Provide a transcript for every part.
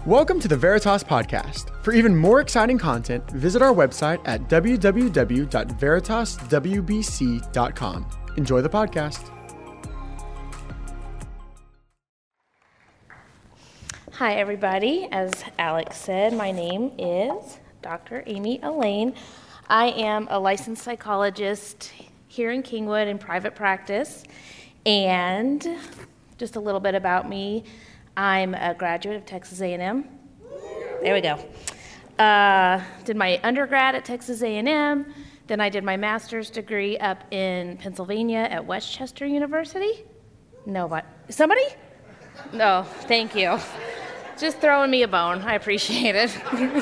Welcome to the Veritas Podcast. For even more exciting content, visit our website at www.veritaswbc.com. Enjoy the podcast. Hi, everybody. As Alex said, my name is Dr. Amy Elaine. I am a licensed psychologist here in Kingwood in private practice. And just a little bit about me. I'm a graduate of Texas A&M. There we go. Did my undergrad at Texas A&M. Then I did my master's degree up in Pennsylvania at West Chester University. Nobody? Somebody? No, thank you. Just throwing me a bone. I appreciate it.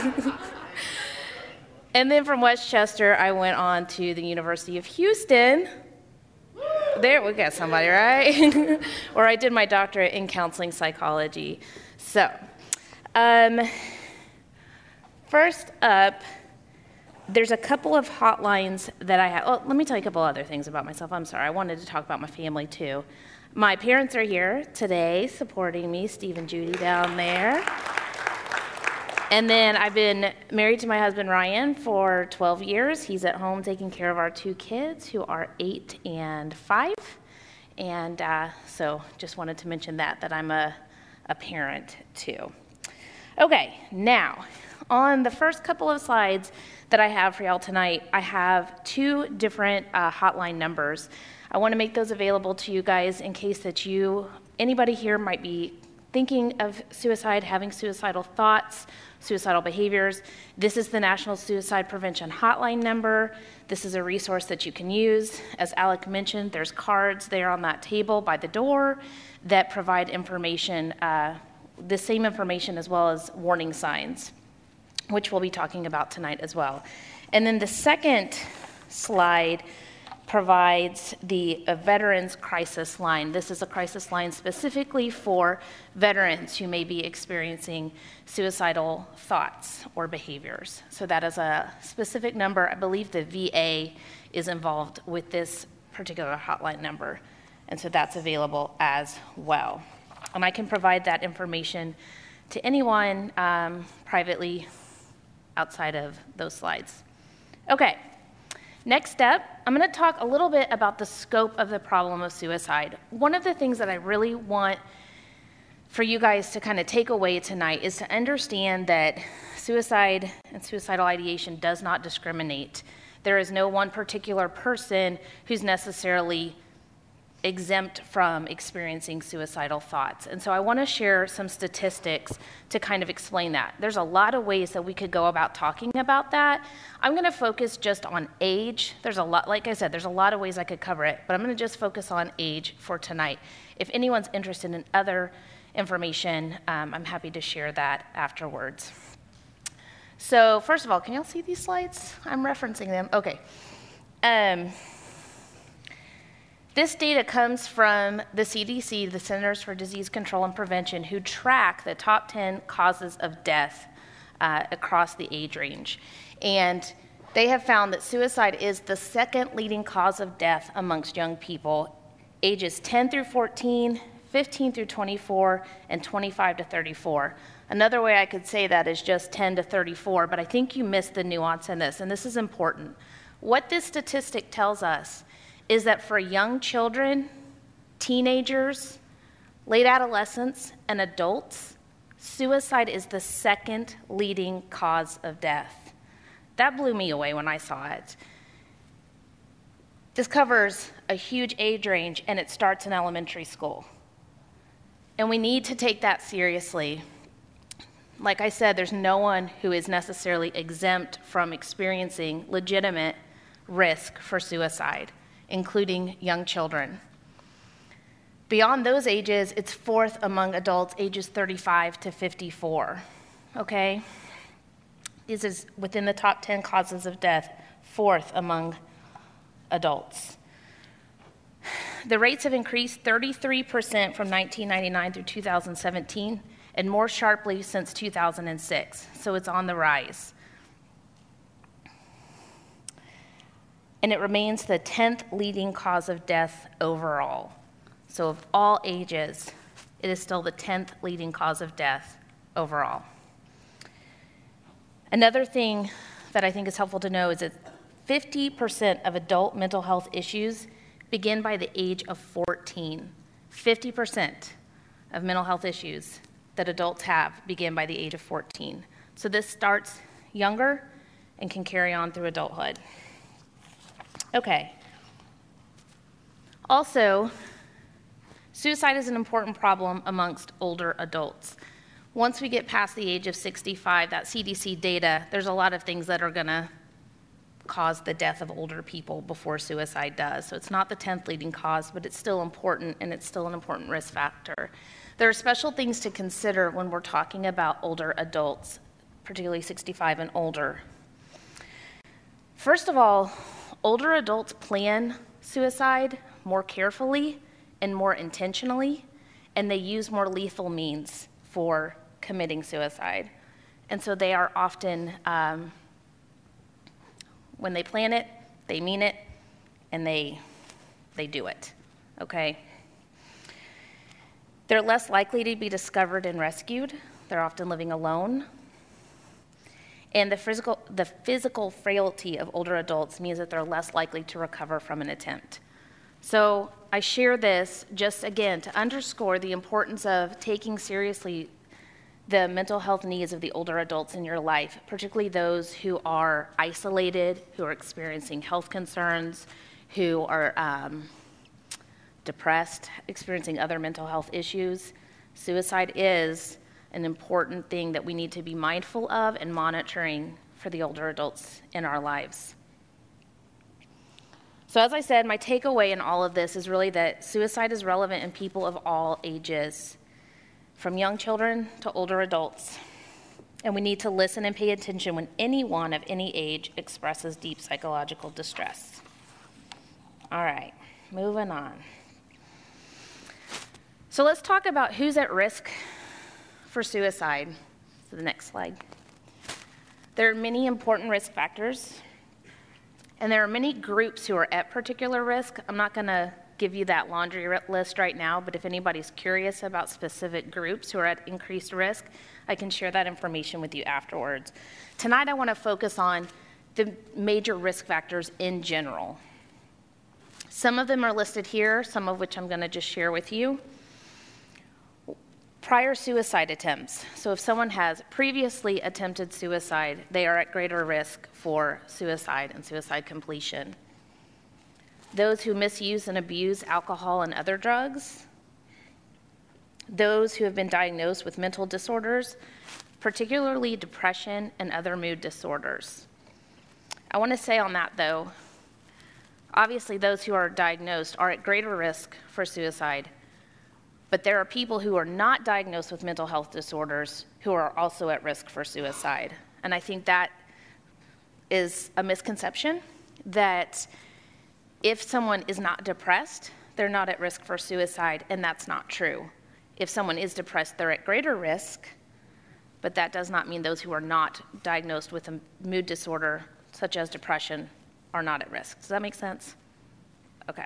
And then from West Chester, I went on to the University of Houston. There, we got somebody, right? Where I did my doctorate in counseling psychology. So, first up, there's a couple of hotlines that I have. Oh, let me tell you a couple other things about myself. I'm sorry, I wanted to talk about my family too. My parents are here today supporting me, Steve and Judy down there. And then I've been married to my husband, Ryan, for 12 years. He's at home taking care of our two kids, who are 8 and 5. And so just wanted to mention that I'm a parent, too. Okay, now, on the first couple of slides that I have for y'all tonight, I have two different hotline numbers. I want to make those available to you guys in case that anybody here might be thinking of suicide, having suicidal thoughts, suicidal behaviors. This is the National Suicide Prevention Hotline number. This is a resource that you can use. As Alec mentioned, there's cards there on that table by the door that provide information, the same information as well as warning signs, which we'll be talking about tonight as well. And then the second slide provides the Veterans Crisis Line. This is a crisis line specifically for veterans who may be experiencing suicidal thoughts or behaviors. So that is a specific number. I believe the VA is involved with this particular hotline number, and so that's available as well. And I can provide that information to anyone privately outside of those slides. Okay. Next up, I'm going to talk a little bit about the scope of the problem of suicide. One of the things that I really want for you guys to kind of take away tonight is to understand that suicide and suicidal ideation does not discriminate. There is no one particular person who's necessarily exempt from experiencing suicidal thoughts. And so I want to share some statistics to kind of explain that. There's a lot of ways that we could go about talking about that. I'm going to focus just on age. There's a lot, like I said, there's a lot of ways I could cover it, but I'm going to just focus on age for tonight. If anyone's interested in other information, I'm happy to share that afterwards. So first of all, can y'all see these slides? I'm referencing them. Okay. This data comes from the CDC, the Centers for Disease Control and Prevention, who track the top 10 causes of death across the age range. And they have found that suicide is the second leading cause of death amongst young people, ages 10 through 14, 15 through 24, and 25 to 34. Another way I could say that is just 10 to 34, but I think you missed the nuance in this, and this is important. What this statistic tells us is that for young children, teenagers, late adolescents, and adults, suicide is the second leading cause of death. That blew me away when I saw it. This covers a huge age range, and it starts in elementary school. And we need to take that seriously. Like I said, there's no one who is necessarily exempt from experiencing legitimate risk for suicide, including young children. Beyond those ages, it's fourth among adults ages 35 to 54, okay? This is within the top 10 causes of death, fourth among adults. The rates have increased 33% from 1999 through 2017, and more sharply since 2006, so it's on the rise. And it remains the 10th leading cause of death overall. So of all ages, it is still the 10th leading cause of death overall. Another thing that I think is helpful to know is that 50% of adult mental health issues begin by the age of 14. 50% of mental health issues that adults have begin by the age of 14. So this starts younger and can carry on through adulthood. Okay. Also, suicide is an important problem amongst older adults. Once we get past the age of 65, that CDC data, there's a lot of things that are going to cause the death of older people before suicide does. So it's not the 10th leading cause, but it's still important, and it's still an important risk factor. There are special things to consider when we're talking about older adults, particularly 65 and older. First of all, older adults plan suicide more carefully and more intentionally, and they use more lethal means for committing suicide. And so they are often, when they plan it, they mean it, and they do it, okay? They're less likely to be discovered and rescued. They're often living alone. And the physical frailty of older adults means that they're less likely to recover from an attempt. So I share this just, again, to underscore the importance of taking seriously the mental health needs of the older adults in your life, particularly those who are isolated, who are experiencing health concerns, who are depressed, experiencing other mental health issues. Suicide is an important thing that we need to be mindful of and monitoring for the older adults in our lives. So as I said, my takeaway in all of this is really that suicide is relevant in people of all ages, from young children to older adults. And we need to listen and pay attention when anyone of any age expresses deep psychological distress. All right, moving on. So let's talk about who's at risk for suicide. So the next slide. There are many important risk factors, and there are many groups who are at particular risk. I'm not going to give you that laundry list right now, but if anybody's curious about specific groups who are at increased risk, I can share that information with you afterwards. Tonight I want to focus on the major risk factors in general. Some of them are listed here, some of which I'm going to just share with you. Prior suicide attempts. So if someone has previously attempted suicide, they are at greater risk for suicide and suicide completion. Those who misuse and abuse alcohol and other drugs. Those who have been diagnosed with mental disorders, particularly depression and other mood disorders. I want to say on that, though, obviously those who are diagnosed are at greater risk for suicide, but there are people who are not diagnosed with mental health disorders who are also at risk for suicide. And I think that is a misconception, that if someone is not depressed, they're not at risk for suicide, and that's not true. If someone is depressed, they're at greater risk, but that does not mean those who are not diagnosed with a mood disorder, such as depression, are not at risk. Does that make sense? Okay.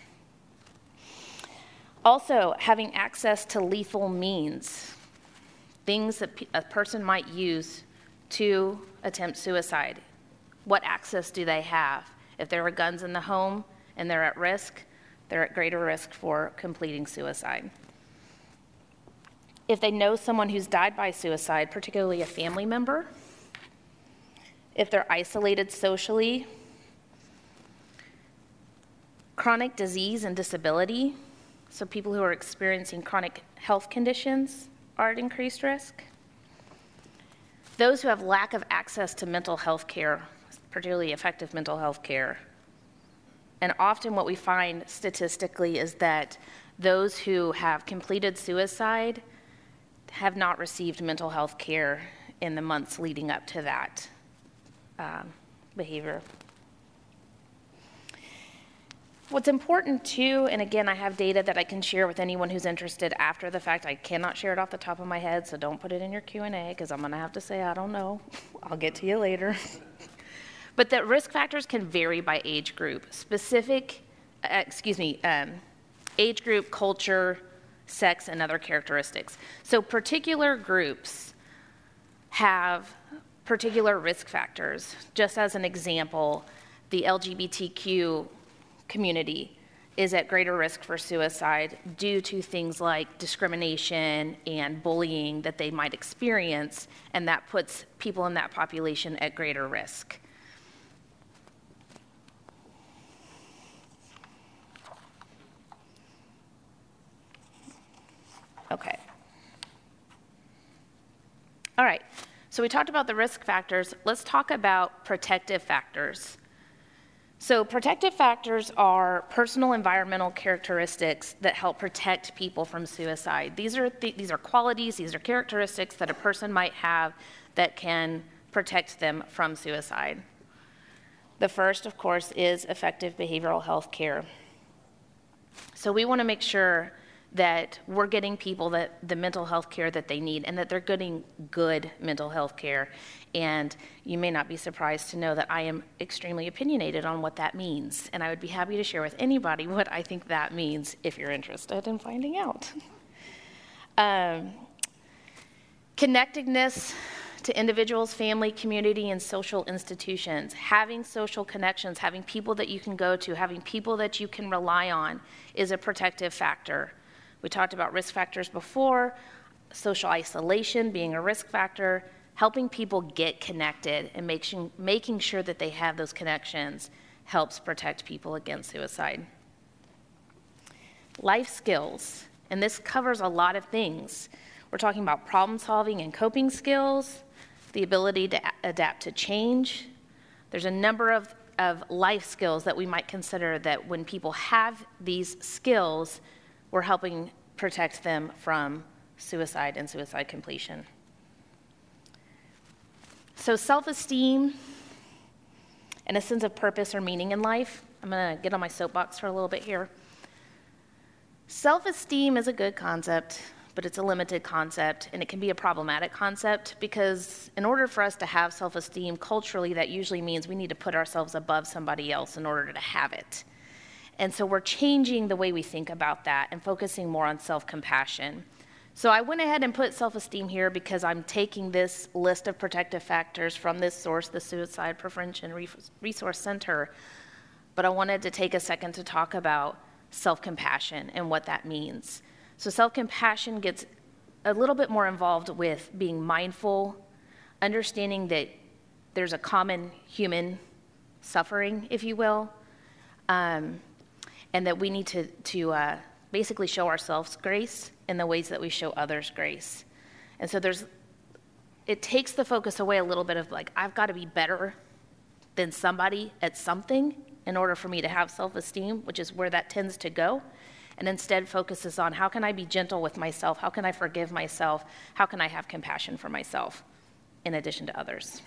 Also, having access to lethal means, things that a person might use to attempt suicide. What access do they have? If there are guns in the home and they're at risk, they're at greater risk for completing suicide. If they know someone who's died by suicide, particularly a family member, if they're isolated socially, chronic disease and disability, so people who are experiencing chronic health conditions are at increased risk. Those who have lack of access to mental health care, particularly effective mental health care. And often what we find statistically is that those who have completed suicide have not received mental health care in the months leading up to that behavior. What's important too, and again, I have data that I can share with anyone who's interested after the fact. I cannot share it off the top of my head, so don't put it in your Q&A, because I'm going to have to say, I don't know. I'll get to you later. But the risk factors can vary by age group. Age group, culture, sex, and other characteristics. So particular groups have particular risk factors. Just as an example, the LGBTQ community is at greater risk for suicide due to things like discrimination and bullying that they might experience, and that puts people in that population at greater risk. Okay. All right, so we talked about the risk factors. Let's talk about protective factors. So protective factors are personal environmental characteristics that help protect people from suicide. These are qualities, these are characteristics that a person might have that can protect them from suicide. The first, of course, is effective behavioral health care. So we want to make sure that we're getting people the mental health care that they need, and that they're getting good mental health care. And you may not be surprised to know that I am extremely opinionated on what that means. And I would be happy to share with anybody what I think that means if you're interested in finding out. Connectedness to individuals, family, community, and social institutions. Having social connections, having people that you can go to, having people that you can rely on is a protective factor. We talked about risk factors before, social isolation being a risk factor, helping people get connected and making sure that they have those connections helps protect people against suicide. Life skills, and this covers a lot of things. We're talking about problem solving and coping skills, the ability to adapt to change. There's a number of life skills that we might consider that when people have these skills, we're helping protect them from suicide and suicide completion. So self-esteem and a sense of purpose or meaning in life. I'm going to get on my soapbox for a little bit here. Self-esteem is a good concept, but it's a limited concept, and it can be a problematic concept because in order for us to have self-esteem culturally, that usually means we need to put ourselves above somebody else in order to have it. And so we're changing the way we think about that and focusing more on self-compassion. So I went ahead and put self-esteem here because I'm taking this list of protective factors from this source, the Suicide Prevention Resource Center, but I wanted to take a second to talk about self-compassion and what that means. So self-compassion gets a little bit more involved with being mindful, understanding that there's a common human suffering, if you will, and that we need to basically show ourselves grace in the ways that we show others grace. And so it takes the focus away a little bit of like, I've got to be better than somebody at something in order for me to have self-esteem, which is where that tends to go, and instead focuses on how can I be gentle with myself, how can I forgive myself, how can I have compassion for myself in addition to others.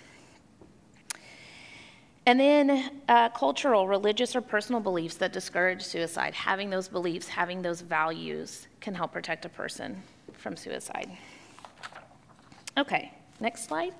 And then cultural, religious, or personal beliefs that discourage suicide. Having those beliefs, having those values can help protect a person from suicide. Okay, next slide.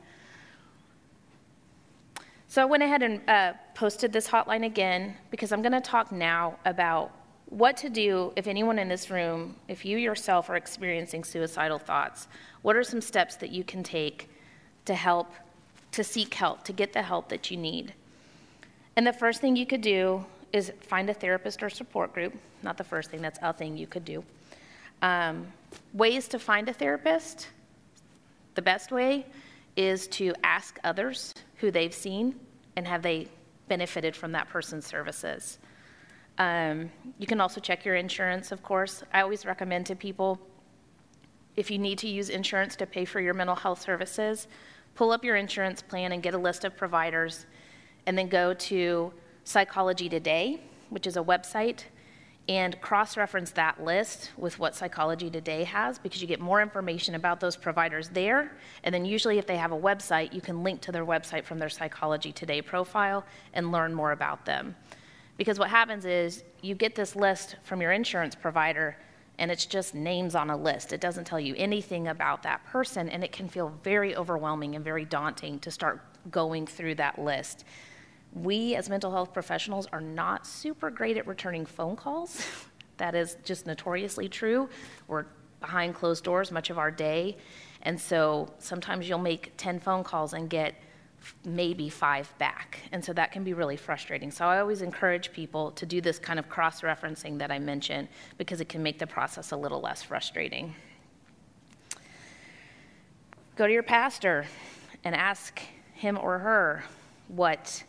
So I went ahead and posted this hotline again because I'm going to talk now about what to do if anyone in this room, if you yourself are experiencing suicidal thoughts. What are some steps that you can take to seek help, to get the help that you need? And the first thing you could do is find a therapist or support group. Not the first thing, that's a thing you could do. Ways to find a therapist. The best way is to ask others who they've seen and have they benefited from that person's services. You can also check your insurance, of course. I always recommend to people, if you need to use insurance to pay for your mental health services, pull up your insurance plan and get a list of providers, and then go to Psychology Today, which is a website, and cross-reference that list with what Psychology Today has, because you get more information about those providers there, and then usually if they have a website, you can link to their website from their Psychology Today profile and learn more about them. Because what happens is you get this list from your insurance provider, and it's just names on a list. It doesn't tell you anything about that person, and it can feel very overwhelming and very daunting to start going through that list. We, as mental health professionals, are not super great at returning phone calls. That is just notoriously true. We're behind closed doors much of our day, And so sometimes you'll make 10 phone calls and get maybe 5 back. And so that can be really frustrating. So I always encourage people to do this kind of cross-referencing that I mentioned, because it can make the process a little less frustrating. Go to your pastor and ask him or her what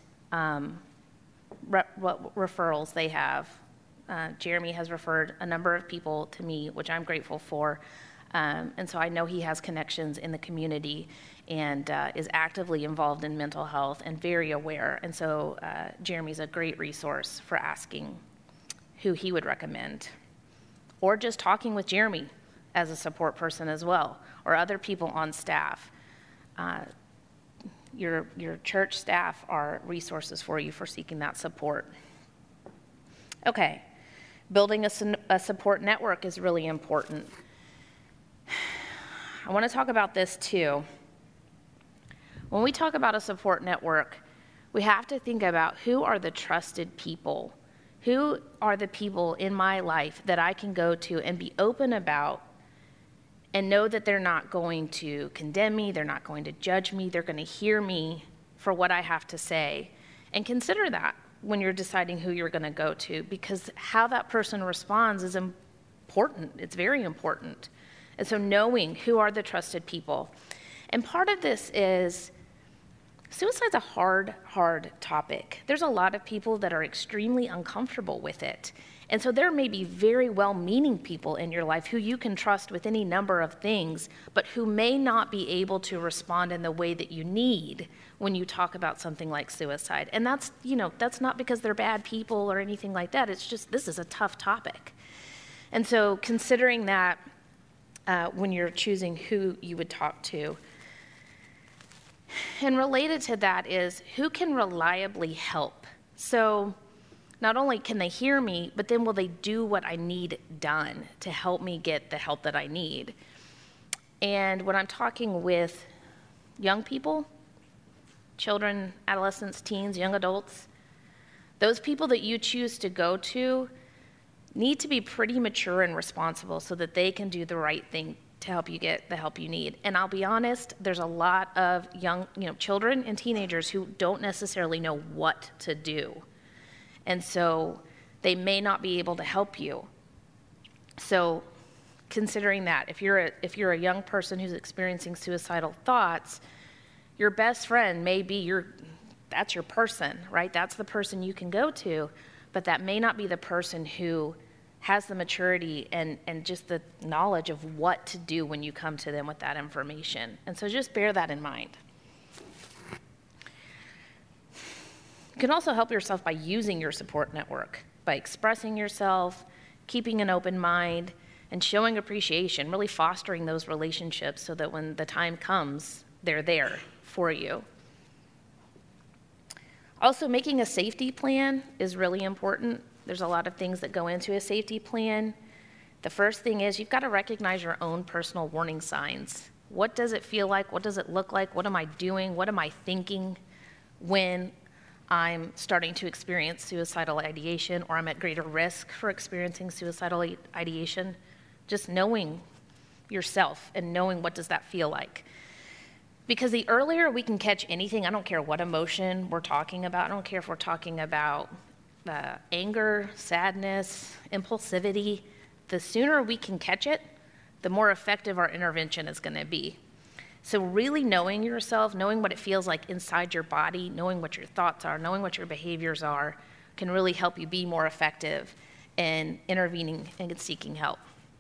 referrals they have. Jeremy has referred a number of people to me, which I'm grateful for. And so I know he has connections in the community and is actively involved in mental health and very aware. And so Jeremy's a great resource for asking who he would recommend. Or just talking with Jeremy as a support person as well, or other people on staff. Your church staff are resources for you for seeking that support. Okay, building a support network is really important. I want to talk about this too. When we talk about a support network, we have to think about who are the trusted people. Who are the people in my life that I can go to and be open about and know that they're not going to condemn me, they're not going to judge me, they're going to hear me for what I have to say. And consider that when you're deciding who you're going to go to, because how that person responds is important. It's very important. And so knowing who are the trusted people. And part of this is suicide's a hard topic. There's a lot of people that are extremely uncomfortable with it. And so there may be very well-meaning people in your life who you can trust with any number of things, but who may not be able to respond in the way that you need when you talk about something like suicide. And that's not because they're bad people or anything like that. It's just, this is a tough topic. And so considering that when you're choosing who you would talk to. And related to that is who can reliably help. So not only can they hear me, but then will they do what I need done to help me get the help that I need? And when I'm talking with young people, children, adolescents, teens, young adults, those people that you choose to go to need to be pretty mature and responsible so that they can do the right thing to help you get the help you need. And I'll be honest, there's a lot of young, children and teenagers who don't necessarily know what to do. And so they may not be able to help you. So considering that, if you're a young person who's experiencing suicidal thoughts, your best friend may be that's your person, right? That's the person you can go to, but that may not be the person who has the maturity and just the knowledge of what to do when you come to them with that information. And so just bear that in mind. You can also help yourself by using your support network, by expressing yourself, keeping an open mind, and showing appreciation, really fostering those relationships so that when the time comes, they're there for you. Also, making a safety plan is really important. There's a lot of things that go into a safety plan. The first thing is you've got to recognize your own personal warning signs. What does it feel like? What does it look like? What am I doing? What am I thinking when I'm starting to experience suicidal ideation, or I'm at greater risk for experiencing suicidal ideation? Just knowing yourself and knowing what does that feel like. Because the earlier we can catch anything, I don't care what emotion we're talking about, I don't care if we're talking about anger, sadness, impulsivity, the sooner we can catch it, the more effective our intervention is going to be. So really knowing yourself, knowing what it feels like inside your body, knowing what your thoughts are, knowing what your behaviors are, can really help you be more effective in intervening and seeking help.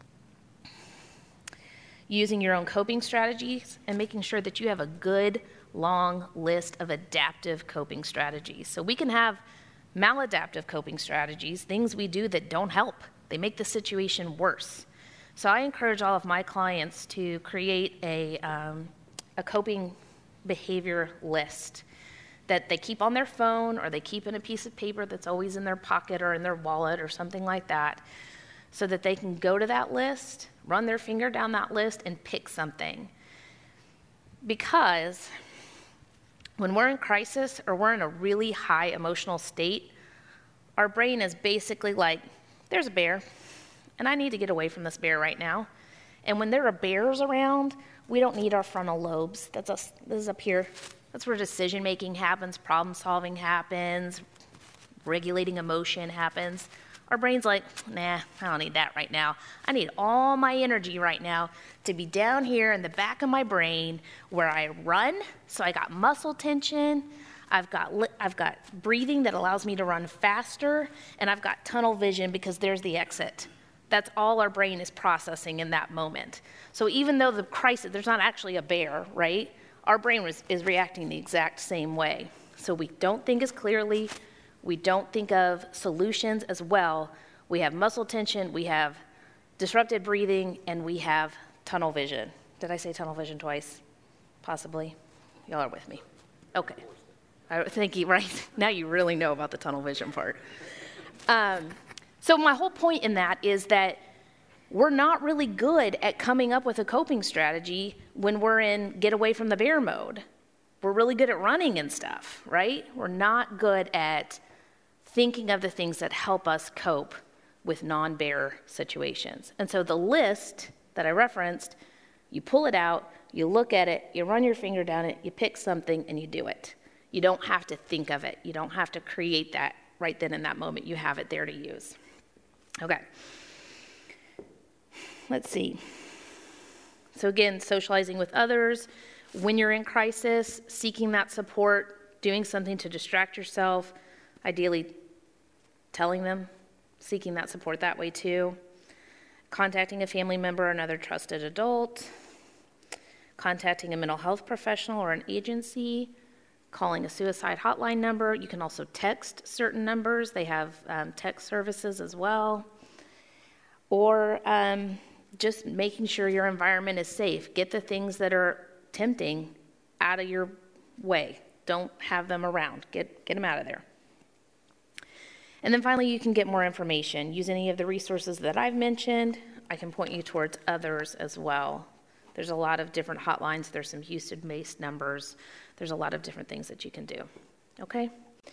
Using your own coping strategies and making sure that you have a good, long list of adaptive coping strategies. So we can have maladaptive coping strategies, things we do that don't help. They make the situation worse. So I encourage all of my clients to create a coping behavior list that they keep on their phone, or they keep in a piece of paper that's always in their pocket or in their wallet or something like that, so that they can go to that list, run their finger down that list, and pick something. Because when we're in crisis or we're in a really high emotional state, our brain is basically like, there's a bear, and I need to get away from this bear right now. And when there are bears around, We don't need our frontal lobes. This is up here. That's where decision-making happens, problem-solving happens, regulating emotion happens. Our brain's like, nah, I don't need that right now. I need all my energy right now to be down here in the back of my brain where I run, so I got muscle tension, I've got breathing that allows me to run faster, and I've got tunnel vision because there's the exit. That's all our brain is processing in that moment. So even though the crisis, there's not actually a bear, right? Our brain is reacting the exact same way. So we don't think as clearly, we don't think of solutions as well. We have muscle tension, we have disrupted breathing, and we have tunnel vision. Did I say tunnel vision twice? Possibly. Y'all are with me. Okay. I think you, right? Now you really know about the tunnel vision part. So my whole point in that is that we're not really good at coming up with a coping strategy when we're in get away from the bear mode. We're really good at running and stuff, right? We're not good at thinking of the things that help us cope with non-bear situations. And so the list that I referenced, you pull it out, you look at it, you run your finger down it, you pick something, and you do it. You don't have to think of it. You don't have to create that right then in that moment. You have it there to use. Okay. Let's see. So again, socializing with others. When you're in crisis, seeking that support, doing something to distract yourself, ideally telling them, seeking that support that way too. Contacting a family member or another trusted adult. Contacting a mental health professional or an agency. Calling a suicide hotline number. You can also text certain numbers. They have text services as well. Or just making sure your environment is safe. Get the things that are tempting out of your way. Don't have them around. Get them out of there. And then finally, you can get more information. Use any of the resources that I've mentioned. I can point you towards others as well. There's a lot of different hotlines. There's some Houston-based numbers. There's a lot of different things that you can do. Okay?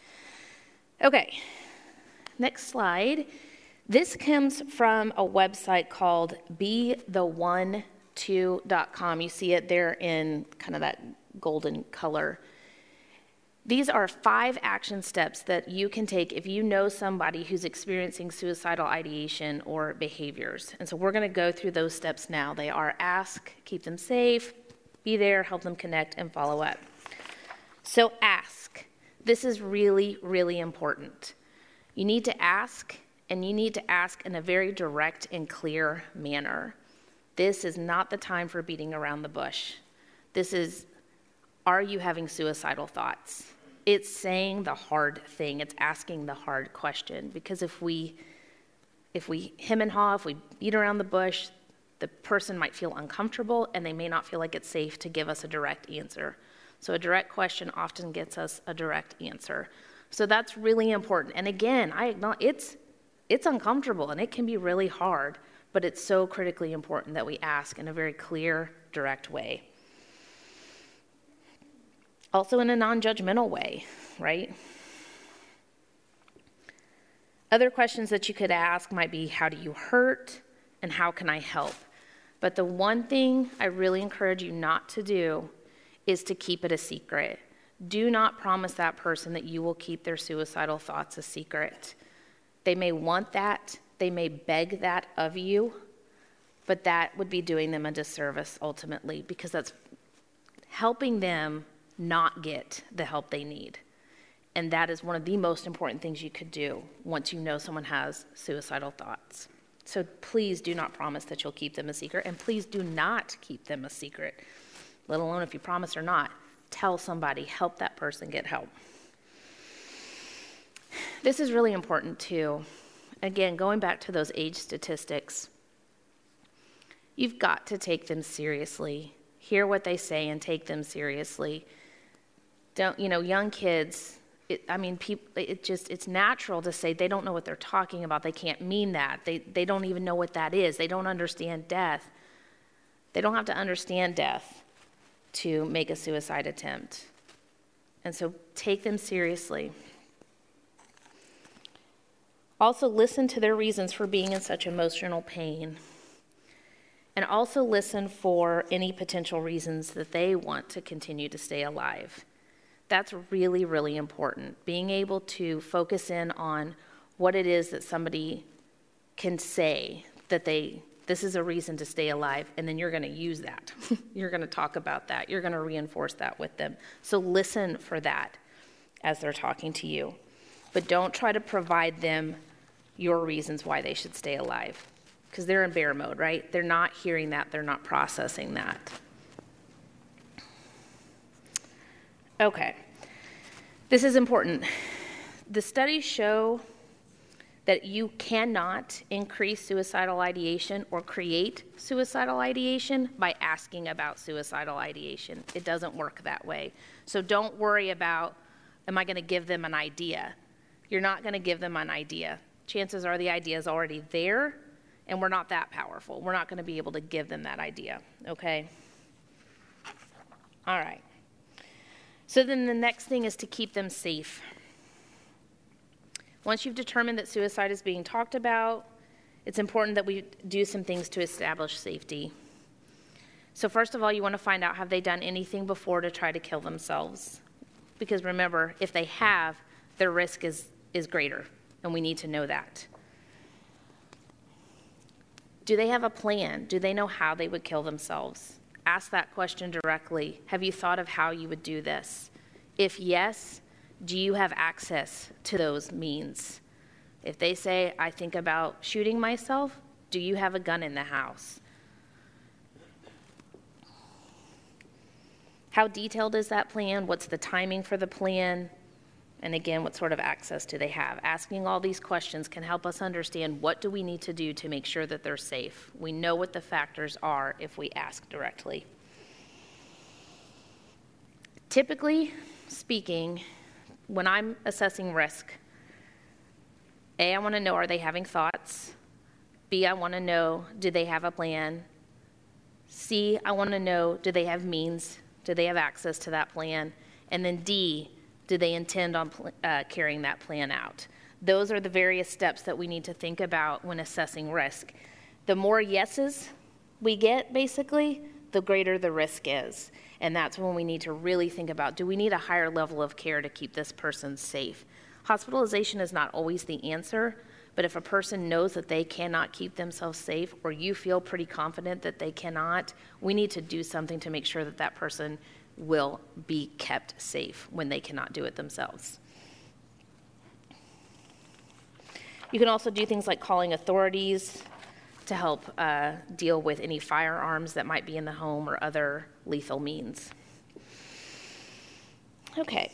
Okay. Next slide. This comes from a website called BeTheOne2.com. You see it there in kind of that golden color. These are 5 action steps that you can take if you know somebody who's experiencing suicidal ideation or behaviors. And so we're going to go through those steps now. They are ask, keep them safe, be there, help them connect, and follow up. So ask. This is really, really important. You need to ask, and you need to ask in a very direct and clear manner. This is not the time for beating around the bush. This is, are you having suicidal thoughts? It's saying the hard thing. It's asking the hard question. Because if we hem and haw, if we beat around the bush, the person might feel uncomfortable and they may not feel like it's safe to give us a direct answer. So a direct question often gets us a direct answer. So that's really important. And again, I acknowledge it's uncomfortable and it can be really hard, but it's so critically important that we ask in a very clear, direct way. Also in a non-judgmental way, right? Other questions that you could ask might be, how do you hurt and how can I help? But the one thing I really encourage you not to do is to keep it a secret. Do not promise that person that you will keep their suicidal thoughts a secret. They may want that, they may beg that of you, but that would be doing them a disservice ultimately, because that's helping them not get the help they need. And that is one of the most important things you could do once you know someone has suicidal thoughts. So please do not promise that you'll keep them a secret, and please do not keep them a secret, let alone if you promise or not. Tell somebody, help that person get help. This is really important too. Again, going back to those age statistics, you've got to take them seriously. Hear what they say and take them seriously. Young kids, it's natural to say they don't know what they're talking about. They can't mean that. They don't even know what that is. They don't understand death. They don't have to understand death to make a suicide attempt. And so take them seriously. Also listen to their reasons for being in such emotional pain. And also listen for any potential reasons that they want to continue to stay alive. That's really, really important. Being able to focus in on what it is that somebody can say that this is a reason to stay alive, and then you're going to use that. You're going to talk about that. You're going to reinforce that with them. So listen for that as they're talking to you. But don't try to provide them your reasons why they should stay alive, because they're in bear mode, right? They're not hearing that. They're not processing that. Okay. This is important. The studies show that you cannot increase suicidal ideation or create suicidal ideation by asking about suicidal ideation. It doesn't work that way. So don't worry about, am I going to give them an idea? You're not going to give them an idea. Chances are the idea is already there, and we're not that powerful. We're not going to be able to give them that idea, okay? All right. So then the next thing is to keep them safe. Once you've determined that suicide is being talked about, it's important that we do some things to establish safety. So first of all, you want to find out, have they done anything before to try to kill themselves? Because remember, if they have, their risk is greater, and we need to know that. Do they have a plan? Do they know how they would kill themselves? Ask that question directly. Have you thought of how you would do this? If yes, do you have access to those means? If they say, I think about shooting myself, do you have a gun in the house? How detailed is that plan? What's the timing for the plan? And again, what sort of access do they have? Asking all these questions can help us understand what do we need to do to make sure that they're safe. We know what the factors are if we ask directly. Typically speaking, when I'm assessing risk, A, I want to know, are they having thoughts? B, I want to know, do they have a plan? C, I want to know, do they have means? Do they have access to that plan? And then D, do they intend on carrying that plan out? Those are the various steps that we need to think about when assessing risk. The more yeses we get, basically, the greater the risk is. And that's when we need to really think about, do we need a higher level of care to keep this person safe? Hospitalization is not always the answer, but if a person knows that they cannot keep themselves safe, or you feel pretty confident that they cannot, we need to do something to make sure that that person will be kept safe when they cannot do it themselves. You can also do things like calling authorities to help deal with any firearms that might be in the home or other lethal means. Okay.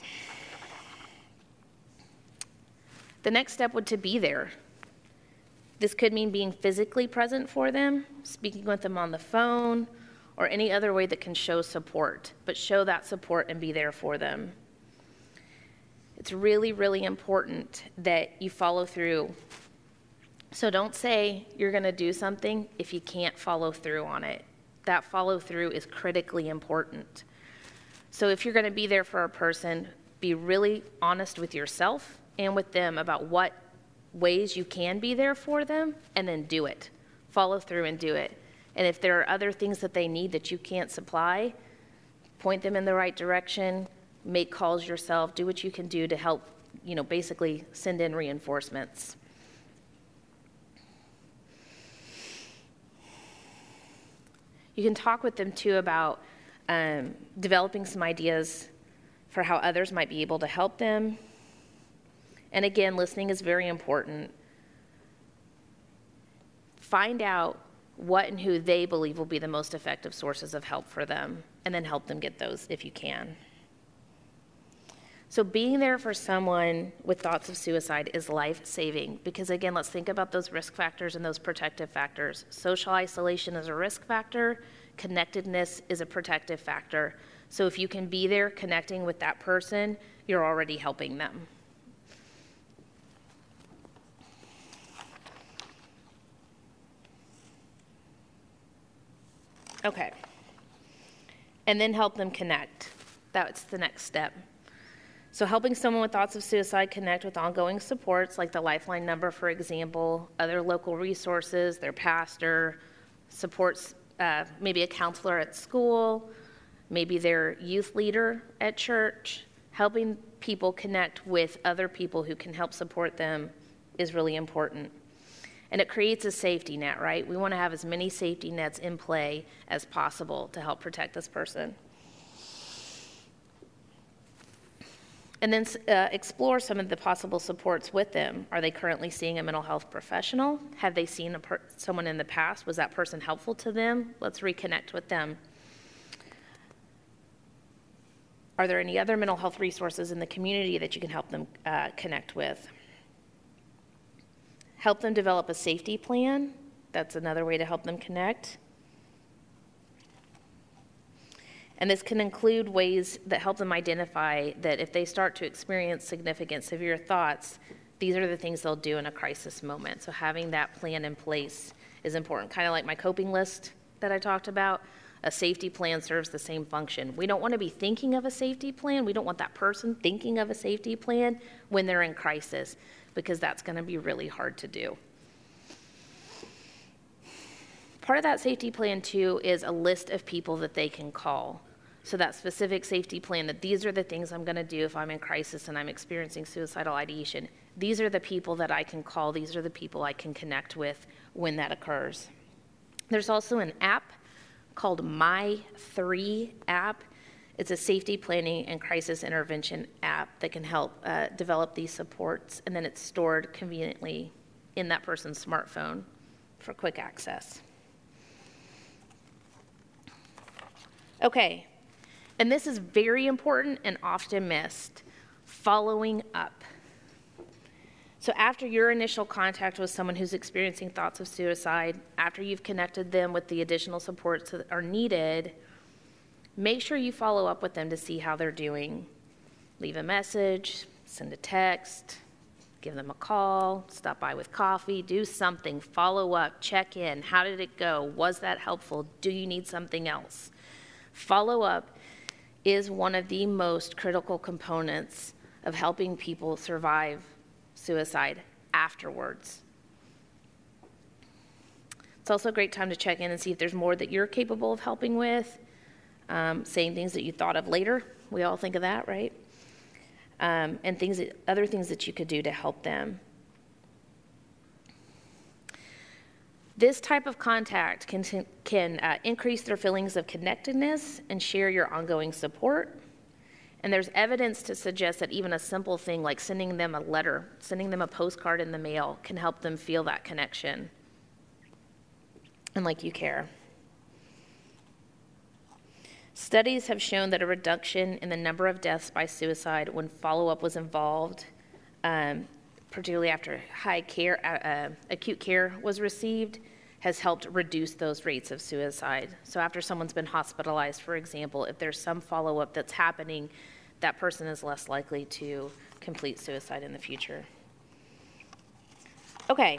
The next step would to be there. This could mean being physically present for them, speaking with them on the phone, or any other way that can show support, but show that support and be there for them. It's really, really important that you follow through. So don't say you're going to do something if you can't follow through on it. That follow through is critically important. So if you're going to be there for a person, be really honest with yourself and with them about what ways you can be there for them, and then do it. Follow through and do it. And if there are other things that they need that you can't supply, point them in the right direction, make calls yourself, do what you can do to help, basically send in reinforcements. You can talk with them too about developing some ideas for how others might be able to help them. And again, listening is very important. Find out what and who they believe will be the most effective sources of help for them, and then help them get those if you can. So being there for someone with thoughts of suicide is life-saving because, again, let's think about those risk factors and those protective factors. Social isolation is a risk factor. Connectedness is a protective factor. So if you can be there connecting with that person, you're already helping them. Okay. And then help them connect. That's the next step. So helping someone with thoughts of suicide connect with ongoing supports, like the Lifeline number, for example, other local resources, their pastor, supports maybe a counselor at school, maybe their youth leader at church. Helping people connect with other people who can help support them is really important. And it creates a safety net, right? We want to have as many safety nets in play as possible to help protect this person. And then explore some of the possible supports with them. Are they currently seeing a mental health professional? Have they seen someone in the past? Was that person helpful to them? Let's reconnect with them. Are there any other mental health resources in the community that you can help them connect with? Help them develop a safety plan. That's another way to help them connect. And this can include ways that help them identify that if they start to experience significant severe thoughts, these are the things they'll do in a crisis moment. So having that plan in place is important. Kind of like my coping list that I talked about, a safety plan serves the same function. We don't want to be thinking of a safety plan. We don't want that person thinking of a safety plan when they're in crisis, because that's going to be really hard to do. Part of that safety plan, too, is a list of people that they can call. So that specific safety plan, that these are the things I'm going to do if I'm in crisis and I'm experiencing suicidal ideation. These are the people that I can call. These are the people I can connect with when that occurs. There's also an app called My3 app. It's a safety planning and crisis intervention app that can help develop these supports, and then it's stored conveniently in that person's smartphone for quick access. Okay, and this is very important and often missed, following up. So after your initial contact with someone who's experiencing thoughts of suicide, after you've connected them with the additional supports that are needed, make sure you follow up with them to see how they're doing. Leave a message, send a text, give them a call, stop by with coffee, do something, follow up, check in. How did it go? Was that helpful? Do you need something else? Follow up is one of the most critical components of helping people survive suicide afterwards. It's also a great time to check in and see if there's more that you're capable of helping with, saying things that you thought of later. We all think of that, right? And other things that you could do to help them. This type of contact can increase their feelings of connectedness and share your ongoing support. And there's evidence to suggest that even a simple thing like sending them a letter, sending them a postcard in the mail can help them feel that connection and like you care. Studies have shown that a reduction in the number of deaths by suicide when follow-up was involved, particularly after acute care was received, has helped reduce those rates of suicide. So after someone's been hospitalized, for example, if there's some follow-up that's happening, that person is less likely to complete suicide in the future. Okay,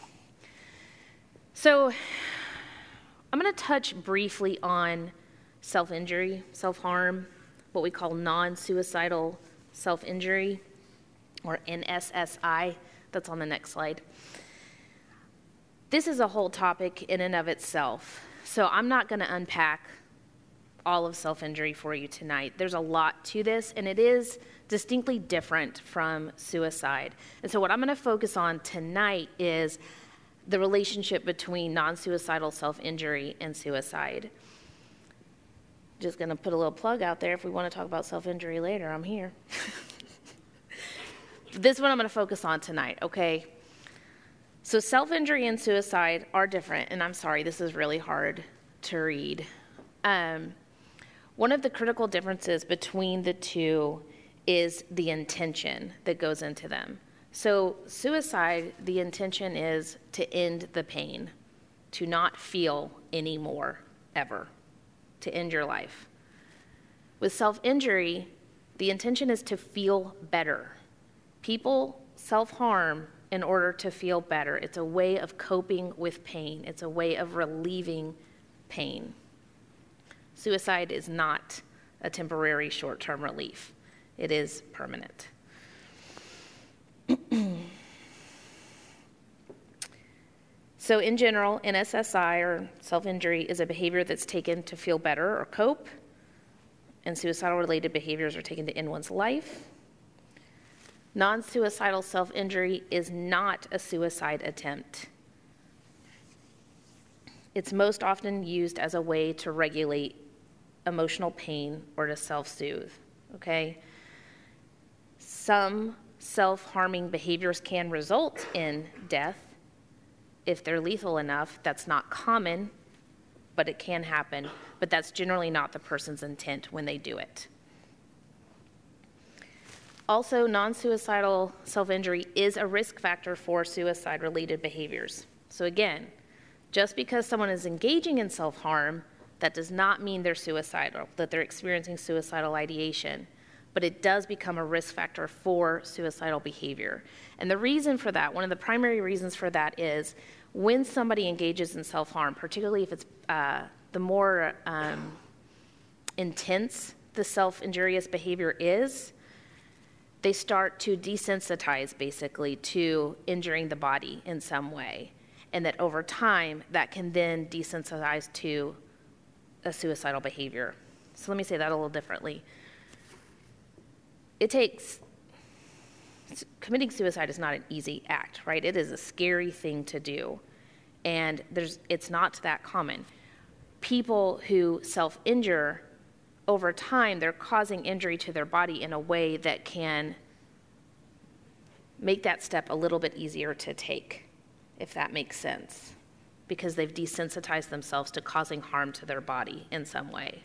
so I'm going to touch briefly on self-injury, self-harm, what we call non-suicidal self-injury, or NSSI. That's on the next slide. This is a whole topic in and of itself, so I'm not going to unpack all of self-injury for you tonight. There's a lot to this, and it is distinctly different from suicide. And so what I'm going to focus on tonight is the relationship between non-suicidal self-injury and suicide. Just going to put a little plug out there. If we want to talk about self-injury later, I'm here. This is what I'm going to focus on tonight, okay? So self-injury and suicide are different, and I'm sorry, this is really hard to read. One of the critical differences between the two is the intention that goes into them. So suicide, the intention is to end the pain, to not feel anymore, ever, to end your life. With self-injury, the intention is to feel better. People self-harm in order to feel better. It's a way of coping with pain. It's a way of relieving pain. Suicide is not a temporary short-term relief. It is permanent. So in general, NSSI, or self-injury, is a behavior that's taken to feel better or cope, and suicidal-related behaviors are taken to end one's life. Non-suicidal self-injury is not a suicide attempt. It's most often used as a way to regulate emotional pain or to self-soothe, okay? Some self-harming behaviors can result in death if they're lethal enough. That's not common, but it can happen. But that's generally not the person's intent when they do it. Also, non-suicidal self-injury is a risk factor for suicide-related behaviors. So again, just because someone is engaging in self-harm, that does not mean they're suicidal, that they're experiencing suicidal ideation, but it does become a risk factor for suicidal behavior. And the reason for that, one of the primary reasons for that is when somebody engages in self-harm, particularly if it's the more intense the self-injurious behavior is, they start to desensitize basically to injuring the body in some way. And that over time, that can then desensitize to a suicidal behavior. So let me say that a little differently. Committing suicide is not an easy act, right? It is a scary thing to do. And it's not that common. People who self-injure, over time, they're causing injury to their body in a way that can make that step a little bit easier to take, if that makes sense, because they've desensitized themselves to causing harm to their body in some way.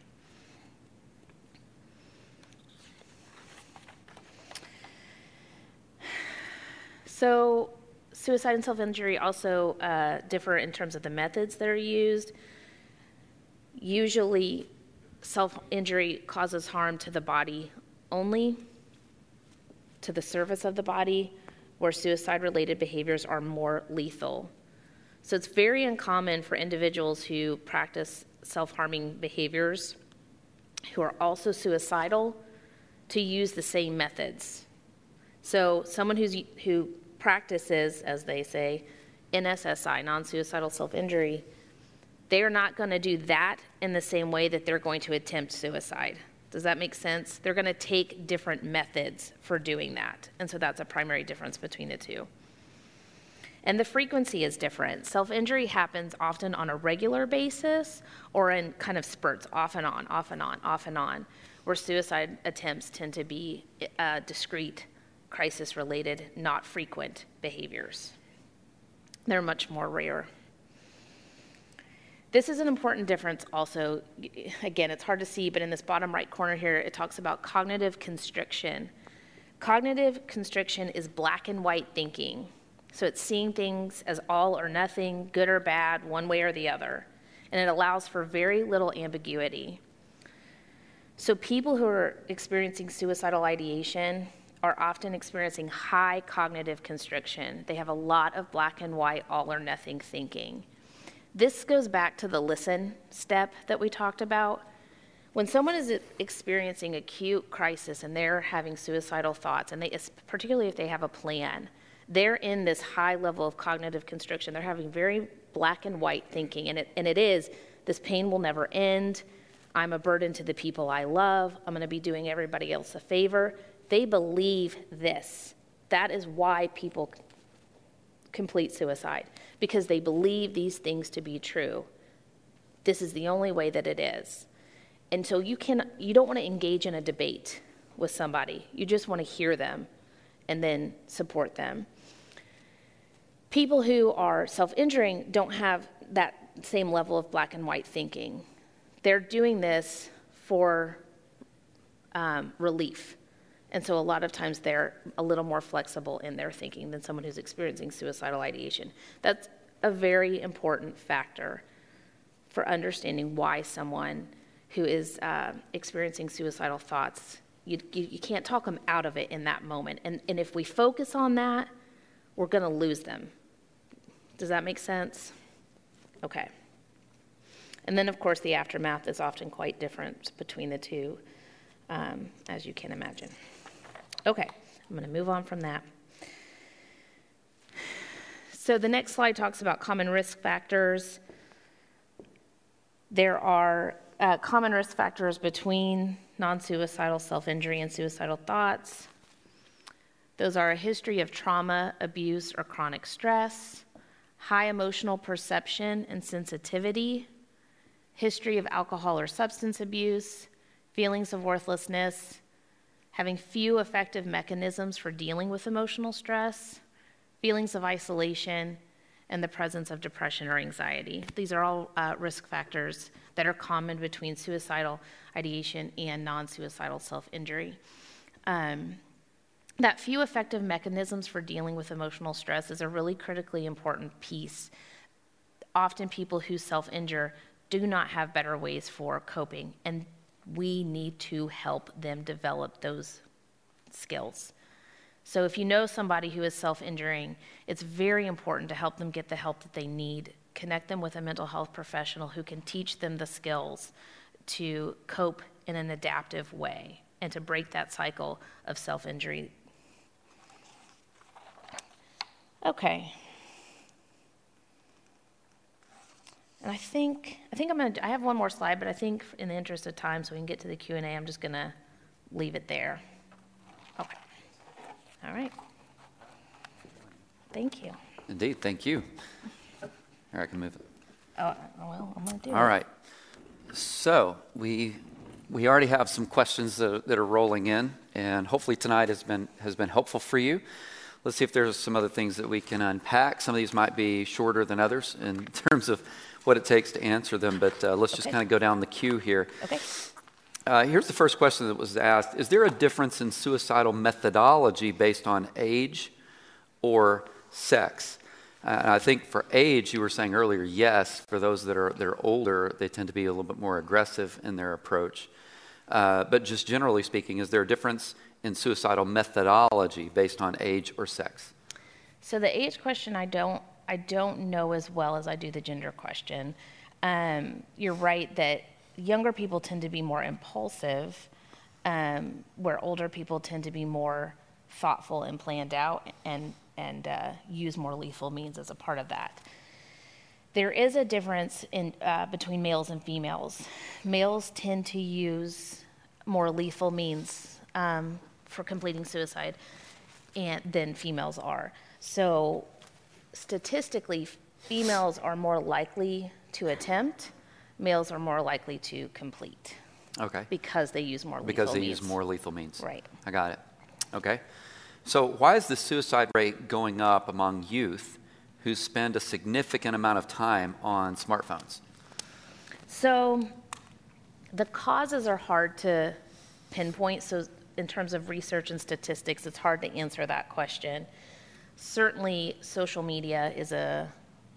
So suicide and self-injury also differ in terms of the methods that are used. Usually, self-injury causes harm to the body only, to the surface of the body, where suicide-related behaviors are more lethal. So it's very uncommon for individuals who practice self-harming behaviors, who are also suicidal, to use the same methods. So someone who practices, as they say, NSSI, non-suicidal self-injury, they are not going to do that in the same way that they're going to attempt suicide. Does that make sense? They're going to take different methods for doing that. And so that's a primary difference between the two. And the frequency is different. Self-injury happens often on a regular basis or in kind of spurts, off and on, off and on, off and on, where suicide attempts tend to be discrete, crisis-related, not frequent behaviors. They're much more rare. This is an important difference also. Again, it's hard to see, but in this bottom right corner here, it talks about cognitive constriction. Cognitive constriction is black and white thinking. So it's seeing things as all or nothing, good or bad, one way or the other. And it allows for very little ambiguity. So people who are experiencing suicidal ideation are often experiencing high cognitive constriction. They have a lot of black and white, all or nothing thinking. This goes back to the listen step that we talked about. When someone is experiencing acute crisis and they're having suicidal thoughts, and particularly if they have a plan, they're in this high level of cognitive constriction. They're having very black and white thinking, and it is, this pain will never end. I'm a burden to the people I love. I'm going to be doing everybody else a favor. They believe this. That is why people complete suicide, because they believe these things to be true. This is the only way that it is. And so you don't want to engage in a debate with somebody. You just want to hear them and then support them. People who are self-injuring don't have that same level of black and white thinking. They're doing this for relief. And so a lot of times they're a little more flexible in their thinking than someone who's experiencing suicidal ideation. That's a very important factor for understanding why someone who is experiencing suicidal thoughts, you can't talk them out of it in that moment. And if we focus on that, we're going to lose them. Does that make sense? Okay. And then, of course, the aftermath is often quite different between the two, as you can imagine. Okay, I'm going to move on from that. So the next slide talks about common risk factors. There are common risk factors between non-suicidal self-injury and suicidal thoughts. Those are a history of trauma, abuse, or chronic stress, high emotional perception and sensitivity, history of alcohol or substance abuse, feelings of worthlessness, having few effective mechanisms for dealing with emotional stress, feelings of isolation, and the presence of depression or anxiety. These are all risk factors that are common between suicidal ideation and non-suicidal self-injury. That few effective mechanisms for dealing with emotional stress is a really critically important piece. Often people who self-injure do not have better ways for coping, and we need to help them develop those skills. So if you know somebody who is self-injuring, it's very important to help them get the help that they need. Connect them with a mental health professional who can teach them the skills to cope in an adaptive way and to break that cycle of self-injury. Okay. And I think I have one more slide, but I think in the interest of time, so we can get to the Q&A, I'm just gonna leave it there. Okay. All right. Thank you. Indeed, thank you. All right, I can move it. Oh, well, I'm gonna do it. All right. So we already have some questions that are rolling in, and hopefully tonight has been helpful for you. Let's see if there's some other things that we can unpack. Some of these might be shorter than others in terms of what it takes to answer them, but let's just kind of go down the queue here. Okay. Here's the first question that was asked. Is there a difference in suicidal methodology based on age or sex? And I think for age, you were saying earlier, yes. For those that are older, they tend to be a little bit more aggressive in their approach. But just generally speaking, is there a difference in suicidal methodology based on age or sex? So the age question, I don't know as well as I do the gender question. You're right that younger people tend to be more impulsive, where older people tend to be more thoughtful and planned out and use more lethal means as a part of that. There is a difference in between males and females. Males tend to use more lethal means for completing suicide than females are. So statistically, females are more likely to attempt, males are more likely to complete. Okay. Because they use more lethal means. Because they use more lethal means. Right. I got it. Okay. So why is the suicide rate going up among youth who spend a significant amount of time on smartphones? So the causes are hard to pinpoint. So in terms of research and statistics, it's hard to answer that question. Certainly, social media is a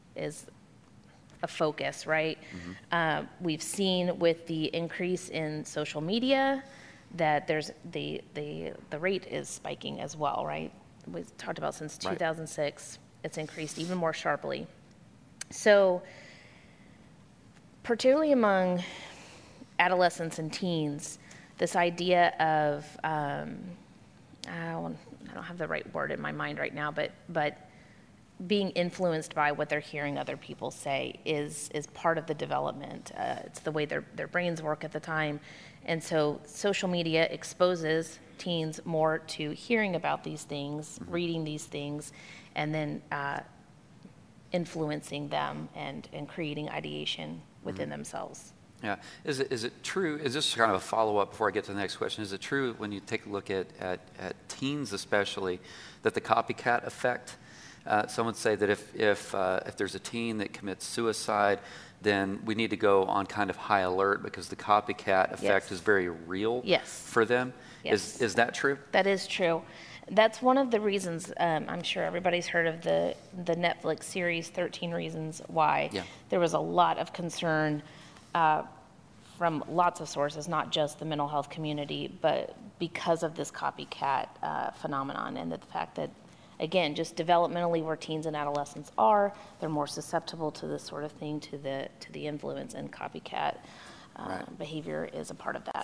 focus, right? Mm-hmm. We've seen with the increase in social media that there's the rate is spiking as well, right? We've talked about since 2006, it's increased even more sharply. So, particularly among adolescents and teens, this idea of I don't have the right word in my mind right now, but being influenced by what they're hearing other people say is part of the development. It's the way their brains work at the time. And so social media exposes teens more to hearing about these things, reading these things, and then influencing them and creating ideation within themselves. Yeah. Is it true, is this kind of a follow-up before I get to the next question, is it true when you take a look at teens especially, that the copycat effect, some would say that if there's a teen that commits suicide, then we need to go on kind of high alert because the copycat effect is very real for them? Yes. Is that true? That is true. That's one of the reasons, I'm sure everybody's heard of the Netflix series 13 Reasons Why. Yeah. There was a lot of concern from lots of sources, not just the mental health community, but because of this copycat phenomenon and the fact that, again, just developmentally where teens and adolescents are, they're more susceptible to this sort of thing, to the influence, and copycat behavior is a part of that.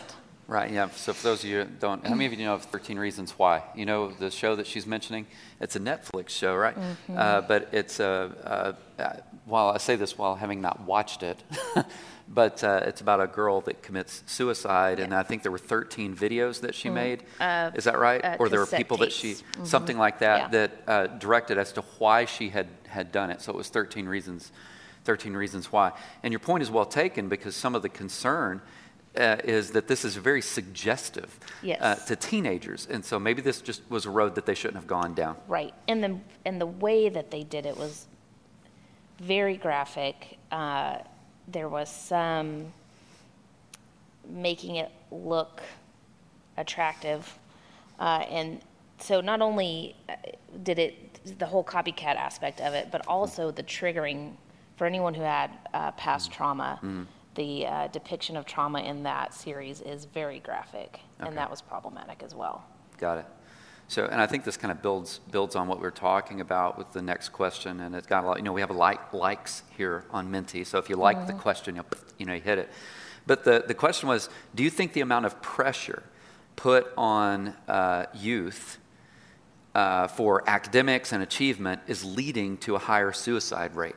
Right, yeah. So for those of you who don't, how many of you know of 13 Reasons Why? You know the show that she's mentioning? It's a Netflix show, right? But it's, while I say this while having not watched it, but it's about a girl that commits suicide, and I think there were 13 videos that she made. Is that right? Or there were people that she, something like that, that directed as to why she had done it. So it was 13 Reasons Why. And your point is well taken, because some of the concern is that this is very suggestive to teenagers, and so maybe this just was a road that they shouldn't have gone down. Right, and the way that they did it was very graphic. There was some making it look attractive, and so not only did it the whole copycat aspect of it, but also the triggering for anyone who had past trauma. The depiction of trauma in that series is very graphic, and that was problematic as well. Got it. So, and I think this kind of builds on what we were talking about with the next question, and it's got a lot. You know, we have likes here on Menti, so if you like the question, you hit it. But the question was, do you think the amount of pressure put on youth for academics and achievement is leading to a higher suicide rate?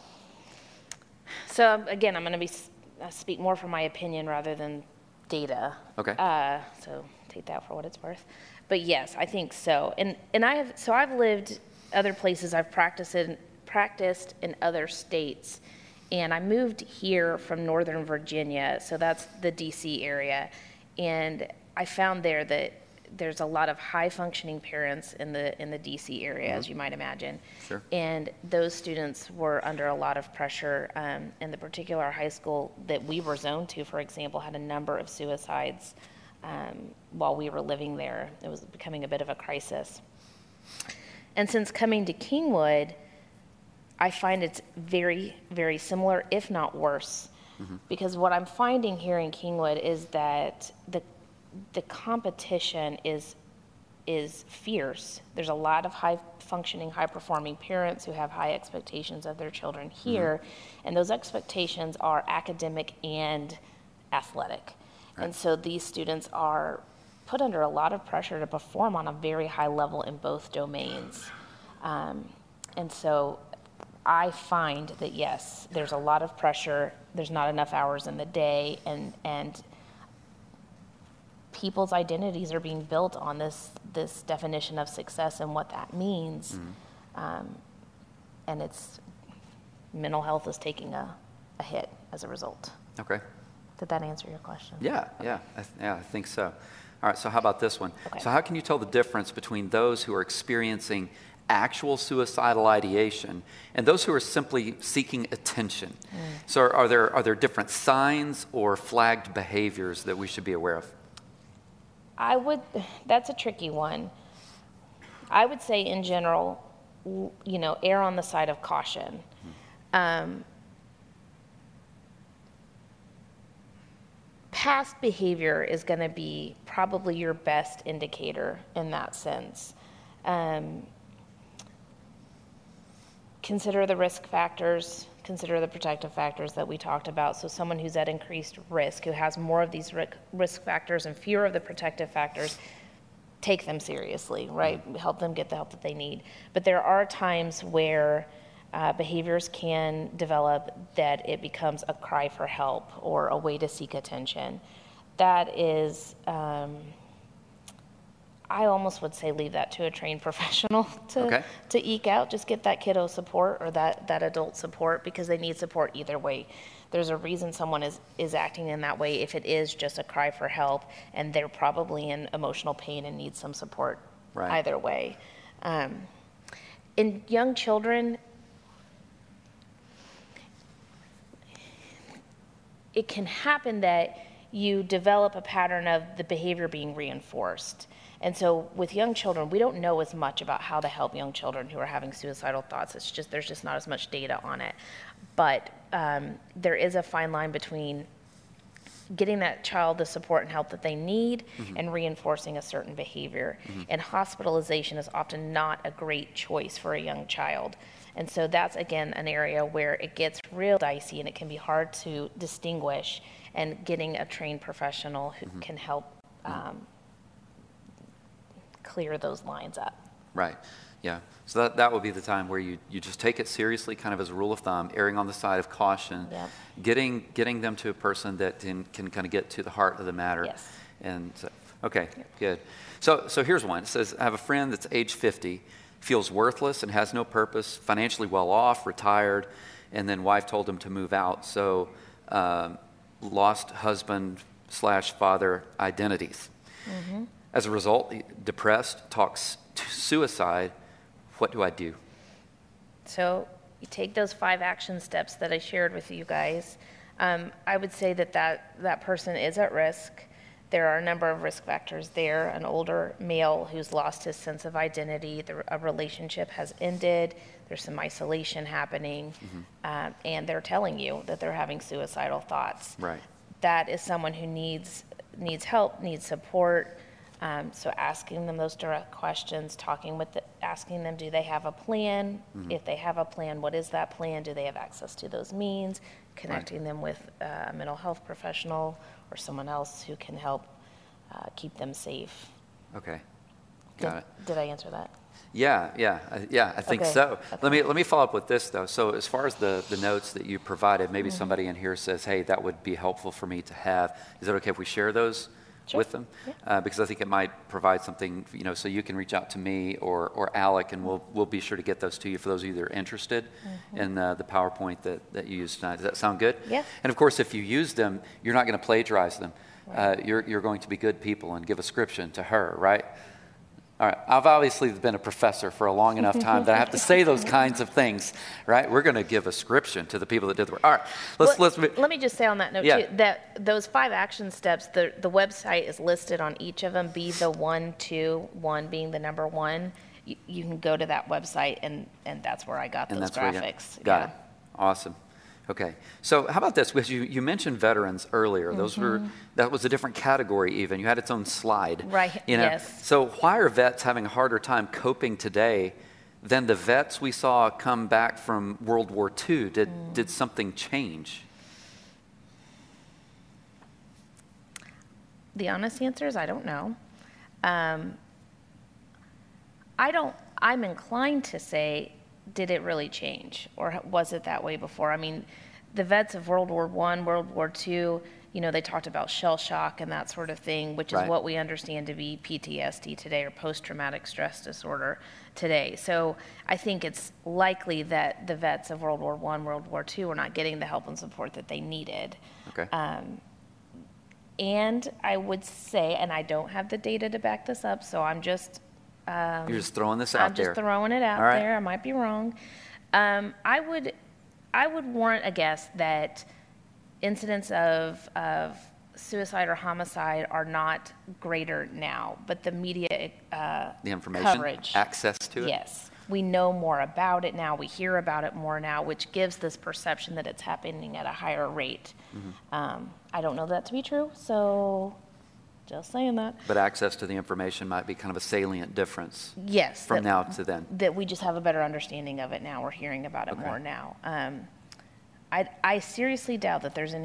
So again, I'm going to speak more from my opinion rather than data. Okay. So take that for what it's worth. But yes, I think so. And I've lived other places. I've practiced in other states, and I moved here from Northern Virginia, so that's the DC area, and I found there that there's a lot of high-functioning parents in the DC area, as you might imagine. Sure. And those students were under a lot of pressure. And the particular high school that we were zoned to, for example, had a number of suicides while we were living there. It was becoming a bit of a crisis. And since coming to Kingwood, I find it's very, very similar, if not worse. Because what I'm finding here in Kingwood is that the competition is fierce. There's a lot of high-functioning, high-performing parents who have high expectations of their children here, and those expectations are academic and athletic. Right. And so these students are put under a lot of pressure to perform on a very high level in both domains. And so I find that, yes, there's a lot of pressure, there's not enough hours in the day, and people's identities are being built on this definition of success and what that means. And it's mental health is taking a hit as a result. Okay. Did that answer your question? Yeah, I think so. All right, so how about this one? Okay. So how can you tell the difference between those who are experiencing actual suicidal ideation and those who are simply seeking attention? So are there different signs or flagged behaviors that we should be aware of? That's a tricky one. I would say in general, err on the side of caution. Past behavior is going to be probably your best indicator in that sense. Consider the risk factors, consider the protective factors that we talked about. So someone who's at increased risk, who has more of these risk factors and fewer of the protective factors, take them seriously, right? Help them get the help that they need. But there are times where behaviors can develop that it becomes a cry for help or a way to seek attention. That is, I almost would say leave that to a trained professional to eke out. Just get that kiddo support or that adult support, because they need support either way. There's a reason someone is acting in that way if it is just a cry for help, and they're probably in emotional pain and need some support either way. In young children, it can happen that you develop a pattern of the behavior being reinforced. And so with young children, we don't know as much about how to help young children who are having suicidal thoughts. There's just not as much data on it. But there is a fine line between getting that child the support and help that they need and reinforcing a certain behavior. And hospitalization is often not a great choice for a young child. And so that's, again, an area where it gets real dicey and it can be hard to distinguish. and getting a trained professional who can help clear those lines up. Right. Yeah. So that would be the time where you just take it seriously, kind of as a rule of thumb, erring on the side of caution, Yep. getting them to a person that can kind of get to the heart of the matter. Yes. And so, okay, good. So here's one. It says, I have a friend that's age 50, feels worthless and has no purpose, financially well off, retired, and then wife told him to move out. So lost husband/father identities. Mm-hmm. As a result, depressed, talks to suicide. What do I do? So you take those 5 action steps that I shared with you guys. I would say that person is at risk. There are a number of risk factors there. An older male who's lost his sense of identity, a relationship has ended, there's some isolation happening, and they're telling you that they're having suicidal thoughts. Right. That is someone who needs help, needs support. So asking them those direct questions, asking them, do they have a plan? If they have a plan, what is that plan? Do they have access to those means? Connecting them with a mental health professional or someone else who can help keep them safe. Okay. Got it. Did I answer that? Yeah, I think Okay. so. Okay. Let me follow up with this though. So as far as the notes that you provided, maybe somebody in here says, hey, that would be helpful for me to have. Is it okay if we share those Sure. with them? Yeah. Because I think it might provide something, so you can reach out to me or Alec, and we'll be sure to get those to you for those of you that are interested in the PowerPoint that you used tonight. Does that sound good? Yeah. And of course, if you use them, you're not going to plagiarize them. You're going to be good people and give ascription to her, right? All right, I've obviously been a professor for a long enough time that I have to say those kinds of things, right? We're going to give ascription to the people that did the work. All right, let me just say on that note, too, that those 5 action steps, the website is listed on each of them, be the 1, 2, 1 being the number 1. You can go to that website, and that's where I got those graphics. Got it. Awesome. Okay, so how about this? Because you mentioned veterans earlier. That was a different category even. You had its own slide. Right, yes. So why are vets having a harder time coping today than the vets we saw come back from World War II? Did something change? The honest answer is I don't know. I'm inclined to say, did it really change, or was it that way before? I mean, the vets of World War I, World War II, they talked about shell shock and that sort of thing, which is what we understand to be PTSD today, or post-traumatic stress disorder today. So I think it's likely that the vets of World War I, World War II were not getting the help and support that they needed. Okay. And I would say, and I don't have the data to back this up, so I'm just... You're just throwing this out there. I'm just throwing it out there. I might be wrong. I would warrant a guess that incidents of suicide or homicide are not greater now, but the media the information, coverage, access to it. Yes, we know more about it now. We hear about it more now, which gives this perception that it's happening at a higher rate. I don't know that to be true, so. Just saying that. But access to the information might be kind of a salient difference. Yes. From now to then. That we just have a better understanding of it now. We're hearing about it more now. I seriously doubt that there's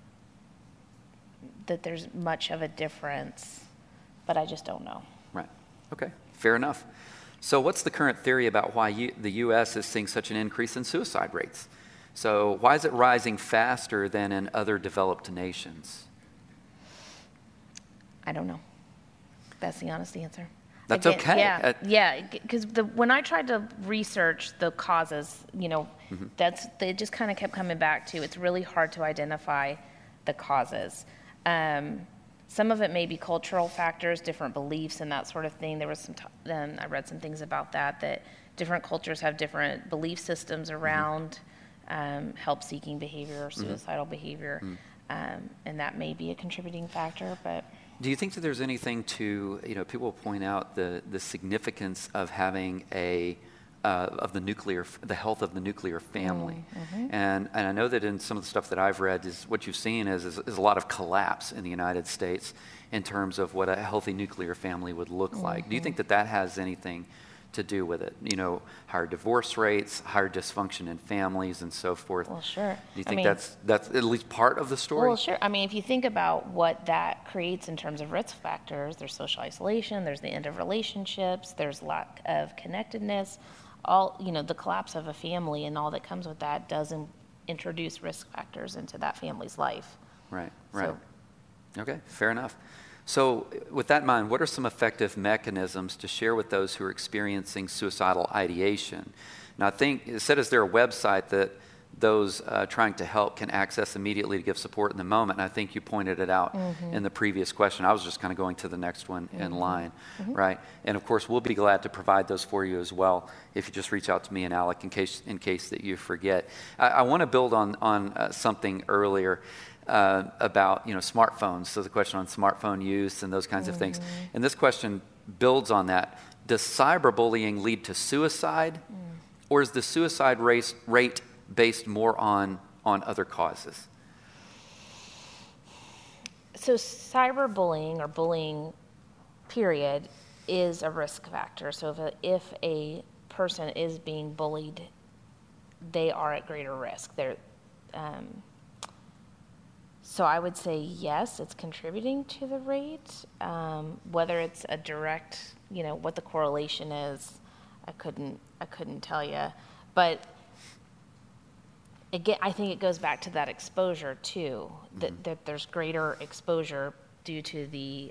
much of a difference, but I just don't know. Right. Okay. Fair enough. So what's the current theory about why the U.S. is seeing such an increase in suicide rates? So why is it rising faster than in other developed nations? I don't know. That's the honest answer. That's okay. Yeah, because when I tried to research the causes, they just kind of kept coming back to, it's really hard to identify the causes. Some of it may be cultural factors, different beliefs and that sort of thing. There was I read some things about that different cultures have different belief systems around help-seeking behavior or suicidal behavior, and that may be a contributing factor, but... Do you think that there's anything to, people point out the significance of having the health of the nuclear family. And I know that in some of the stuff that I've read, is what you've seen is a lot of collapse in the United States in terms of what a healthy nuclear family would look like. Do you think that has anything to do with it? Higher divorce rates, higher dysfunction in families, and so forth. Well, sure. Do you think that's at least part of the story? Well, sure. I mean, if you think about what that creates in terms of risk factors, there's social isolation, there's the end of relationships, there's lack of connectedness, the collapse of a family and all that comes with that does introduce risk factors into that family's life. Right. Okay, fair enough. So with that in mind, what are some effective mechanisms to share with those who are experiencing suicidal ideation? Now, I think it said, is there a website that those trying to help can access immediately to give support in the moment? And I think you pointed it out in the previous question. I was just kind of going to the next one in line, right? And of course, we'll be glad to provide those for you as well if you just reach out to me and Alec in case that you forget. I want to build on something earlier about smartphones. So the question on smartphone use and those kinds of things. And this question builds on that. Does cyberbullying lead to suicide, or is the suicide rate based more on other causes? So cyberbullying or bullying, period, is a risk factor. So if a person is being bullied, they are at greater risk. So I would say yes, it's contributing to the rate. Whether it's a direct, what the correlation is, I couldn't tell you. But again, I think it goes back to that exposure too. That there's greater exposure due to the,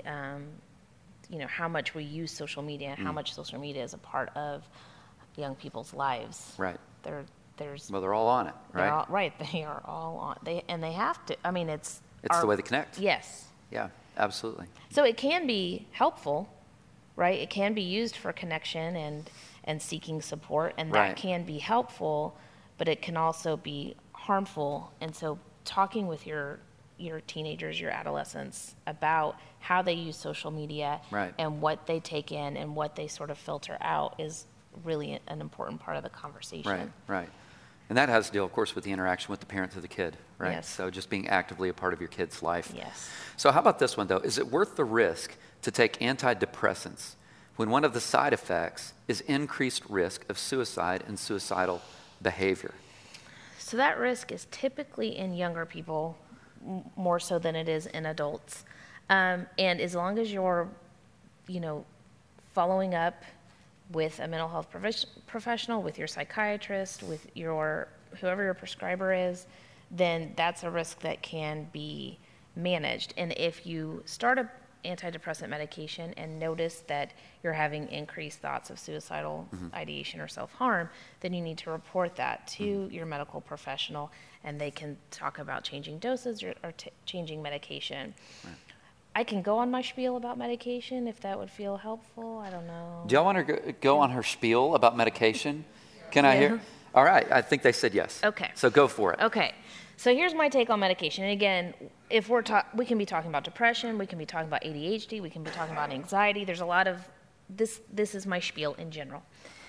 how much we use social media, how much social media is a part of young people's lives. Right. They're all on it, right? They are all on. They have to. I mean, it's the way they connect. Yes. Yeah, absolutely. So it can be helpful, right? It can be used for connection and seeking support, and that can be helpful, but it can also be harmful. And so talking with your teenagers, your adolescents, about how they use social media and what they take in and what they sort of filter out is really an important part of the conversation. Right. And that has to deal, of course, with the interaction with the parent to the kid, right? Yes. So just being actively a part of your kid's life. Yes. So how about this one, though? Is it worth the risk to take antidepressants when one of the side effects is increased risk of suicide and suicidal behavior? So that risk is typically in younger people more so than it is in adults. And as long as you're, following up with a mental health professional, with your psychiatrist, with whoever your prescriber is, then that's a risk that can be managed. And if you start a antidepressant medication and notice that you're having increased thoughts of suicidal ideation or self-harm, then you need to report that to your medical professional, and they can talk about changing doses or changing medication. Right. I can go on my spiel about medication if that would feel helpful. I don't know. Do y'all want to go on her spiel about medication? Can I hear? All right. I think they said yes. Okay. So go for it. Okay. So here's my take on medication. And again, if we can be talking about depression, we can be talking about ADHD, we can be talking about anxiety. There's a lot of this is my spiel in general.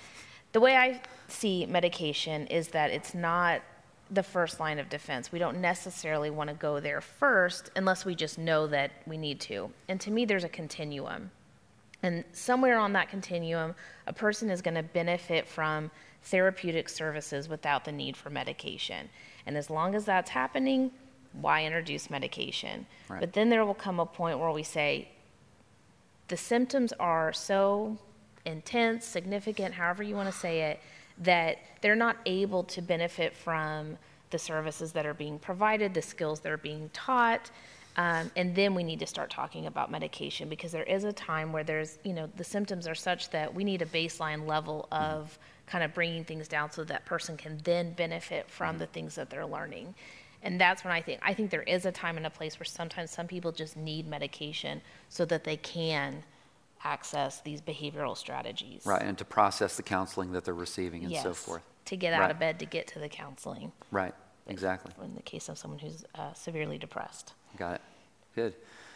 The way I see medication is that it's not the first line of defense. We don't necessarily want to go there first unless we just know that we need to. And to me, there's a continuum. And somewhere on that continuum, a person is going to benefit from therapeutic services without the need for medication. And as long as that's happening, why introduce medication? Right. But then there will come a point where we say, the symptoms are so intense, significant, however you want to say it, that they're not able to benefit from the services that are being provided, the skills that are being taught, and then we need to start talking about medication, because there is a time where there's, the symptoms are such that we need a baseline level of kind of bringing things down so that person can then benefit from the things that they're learning. And that's when I think there is a time and a place where sometimes some people just need medication so that they can access these behavioral strategies. Right, and to process the counseling that they're receiving and so forth. To get out of bed to get to the counseling. Right, exactly. In the case of someone who's severely depressed. Got it. Good.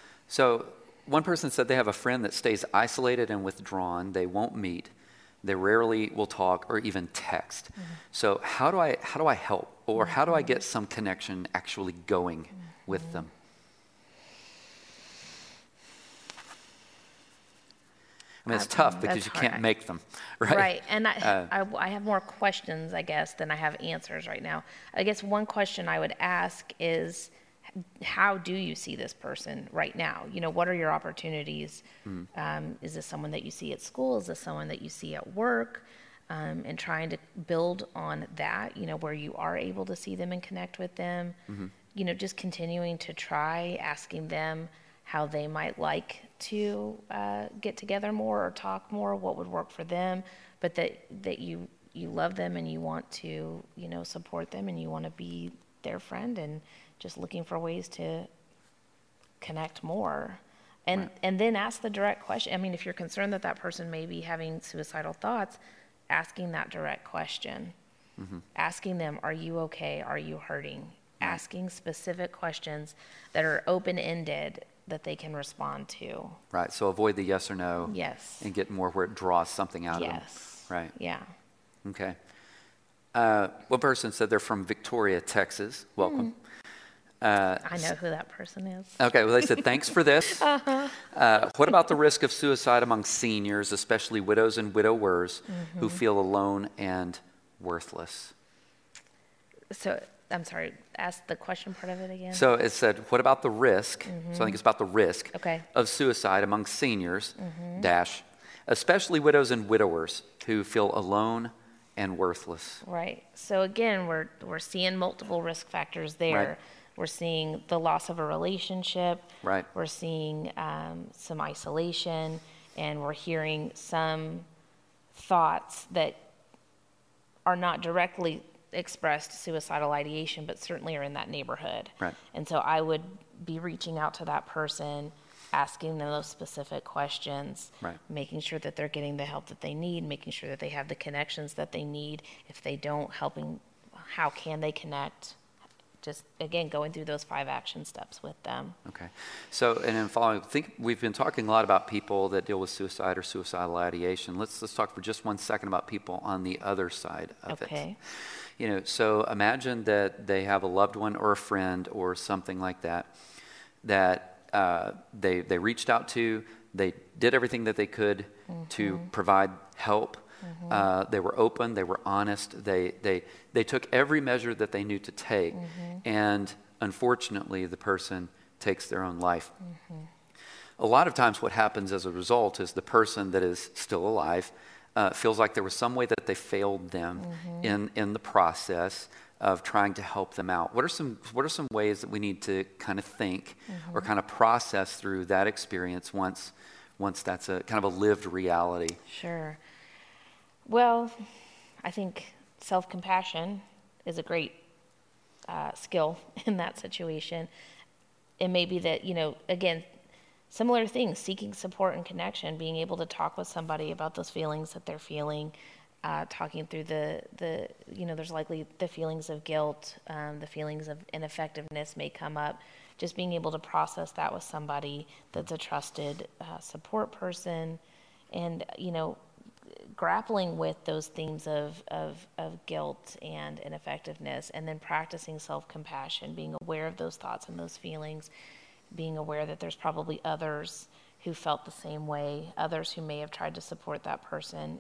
So one person said they have a friend that stays isolated and withdrawn. They won't meet. They rarely will talk or even text. So how do I help? Or how do I get some connection actually going with them? I mean, it's tough because That's you hard. can't make them, right? Right, and I have more questions, I guess, than I have answers right now. I guess one question I would ask is, how do you see this person right now? You know, what are your opportunities? Is this someone that you see at school? Is this someone that you see at work? And trying to build on that, you know, where you are able to see them and connect with them. You know, just continuing to try asking them how they might like to get together more or talk more, what would work for them, but that you love them and you want to, you know, support them and you want to be their friend, and just looking for ways to connect more. And then ask the direct question. I mean, if you're concerned that that person may be having suicidal thoughts, asking that direct question. Asking them, are you okay? Are you hurting? Asking specific questions that are open-ended that they can respond to. Right. So avoid the yes or no. Yes. And get more where it draws something out of them. Yes. Right. Yeah. Okay. One person said they're from Victoria, Texas. Welcome. I know who that person is. Okay, well, they said, thanks for this. What about the risk of suicide among seniors, especially widows and widowers, who feel alone and worthless? So, I'm sorry, ask the question part of it again. So it said, what about the risk, so I think it's about the risk of suicide among seniors, dash, especially widows and widowers who feel alone and worthless. Right. So again, we're seeing multiple risk factors there. Right. We're seeing the loss of a relationship. Right. We're seeing some isolation, and we're hearing some thoughts that are not directly expressed suicidal ideation, but certainly are in that neighborhood. Right. And so I would be reaching out to that person, asking them those specific questions, Right. making sure that they're getting the help that they need, making sure that they have the connections that they need. If they don't, helping, how can they connect? Just, again, going through those 5 action steps with them. Okay. So, and then following, I think we've been talking a lot about people that deal with suicide or suicidal ideation. Let's talk for just 1 second about people on the other side of it. Okay. You know, so imagine that they have a loved one or a friend or something like that, they reached out to, they did everything that they could to provide help. They were open, they were honest, they took every measure that they knew to take, and unfortunately the person takes their own life. A lot of times what happens as a result is the person that is still alive feels like there was some way that they failed them in the process of trying to help them out. What are some ways that we need to kind of think or kind of process through that experience once that's a kind of a lived reality? Sure. Well, I think self-compassion is a great skill in that situation. It may be that, you know, again, similar things, seeking support and connection, being able to talk with somebody about those feelings that they're feeling, talking through the you know, there's likely the feelings of guilt, the feelings of ineffectiveness may come up. Just being able to process that with somebody that's a trusted support person, and, you know, grappling with those themes of guilt and ineffectiveness, and then practicing self-compassion, being aware of those thoughts and those feelings, being aware that there's probably others who felt the same way, others who may have tried to support that person,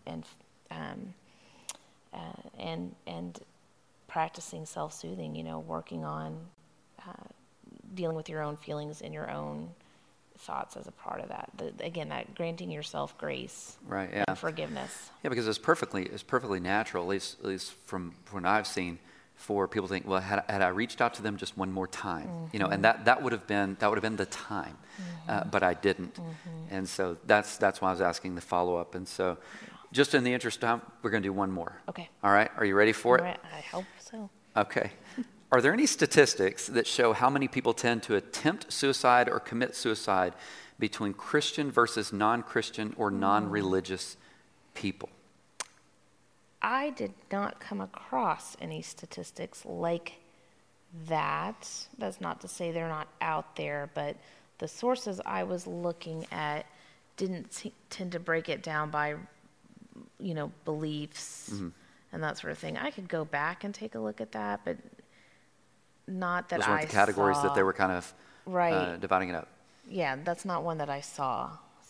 and practicing self-soothing, you know, working on dealing with your own feelings and your own thoughts as a part of that. Again, that granting yourself grace, right? Yeah. and forgiveness. Yeah, because it's perfectly natural, at least from what I've seen, for people to think, well, had I reached out to them just one more time, you know, and that would have been the time, but I didn't, and so that's why I was asking the follow-up. And so, just in the interest of time, we're going to do one more. Okay. All right. Are you ready for it? All right. I hope so. Okay. Are there any statistics that show how many people tend to attempt suicide or commit suicide between Christian versus non-Christian or non-religious people? I did not come across any statistics like that. That's not to say they're not out there, but the sources I was looking at didn't tend to break it down by, you know, beliefs and that sort of thing. I could go back and take a look at that, but not that Those I weren't the categories saw. that they were kind of Right. dividing it up. Yeah, that's not one that I saw.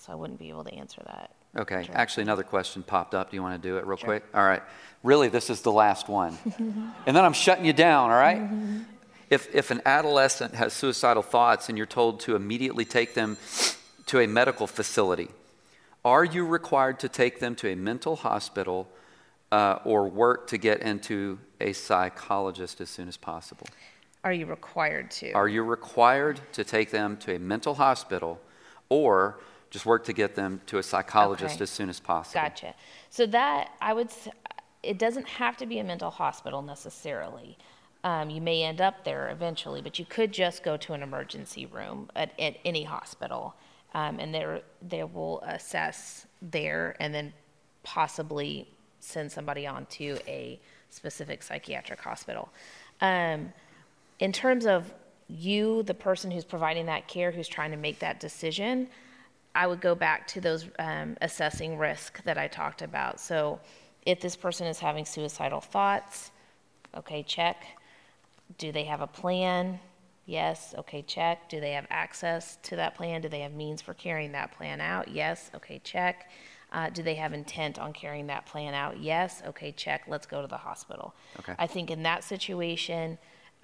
so I wouldn't be able to answer that. Okay. Sure. Actually, another question popped up. Do you want to do it real Sure. quick? All right. Really, this is the last one. And then I'm shutting you down, all right? If an adolescent has suicidal thoughts and you're told to immediately take them to a medical facility, are you required to take them to a mental hospital or work to get into a psychologist as soon as possible? Are you required to? Are you required to take them to a mental hospital or just work to get them to a psychologist Okay. as soon as possible? Gotcha. So that, it doesn't have to be a mental hospital necessarily. You may end up there eventually, but you could just go to an emergency room at any hospital, and they will assess there and then possibly send somebody on to a specific psychiatric hospital. In terms of you, the person who's providing that care, who's trying to make that decision, I would go back to those assessing risk that I talked about. So if this person is having suicidal thoughts, okay, check. Do they have a plan? Yes, okay, check. Do they have access to that plan? Do they have means for carrying that plan out? Yes, okay, check. Do they have intent on carrying that plan out? Yes, okay, check. Let's go to the hospital. Okay. I think in that situation,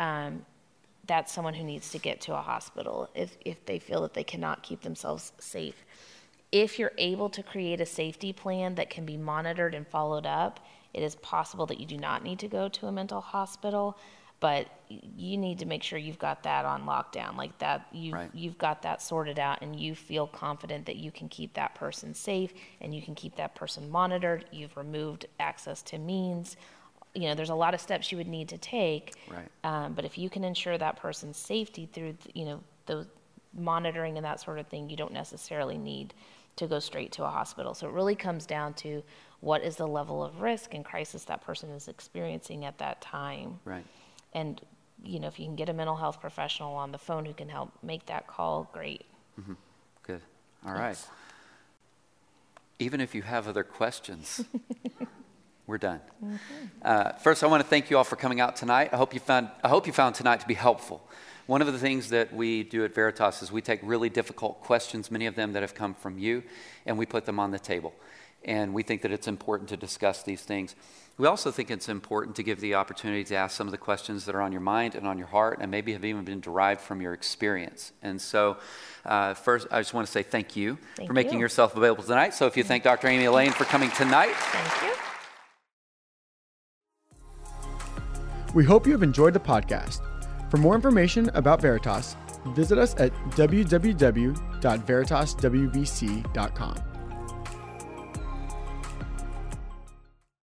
that's someone who needs to get to a hospital if they feel that they cannot keep themselves safe. If you're able to create a safety plan that can be monitored and followed up, it is possible that you do not need to go to a mental hospital, but you need to make sure you've got that on lockdown, like that you've got that sorted out and you feel confident that you can keep that person safe and you can keep that person monitored. You've removed access to means. There's a lot of steps you would need to take. Right. But if you can ensure that person's safety through, the monitoring and that sort of thing, you don't necessarily need to go straight to a hospital. So it really comes down to what is the level of risk and crisis that person is experiencing at that time. Right. And, if you can get a mental health professional on the phone who can help make that call, great. Mm-hmm. Good. All right. Yes. Even if you have other questions, we're done. First, I want to thank you all for coming out tonight. I hope you found tonight to be helpful. One of the things that we do at Veritas is we take really difficult questions, many of them that have come from you, and we put them on the table. And we think that it's important to discuss these things. We also think it's important to give the opportunity to ask some of the questions that are on your mind and on your heart and maybe have even been derived from your experience. And so first, I just want to say thank you for making yourself available tonight. So if you thank Dr. Amy Elaine for coming tonight. Thank you. We hope you have enjoyed the podcast. For more information about Veritas, visit us at www.veritaswbc.com.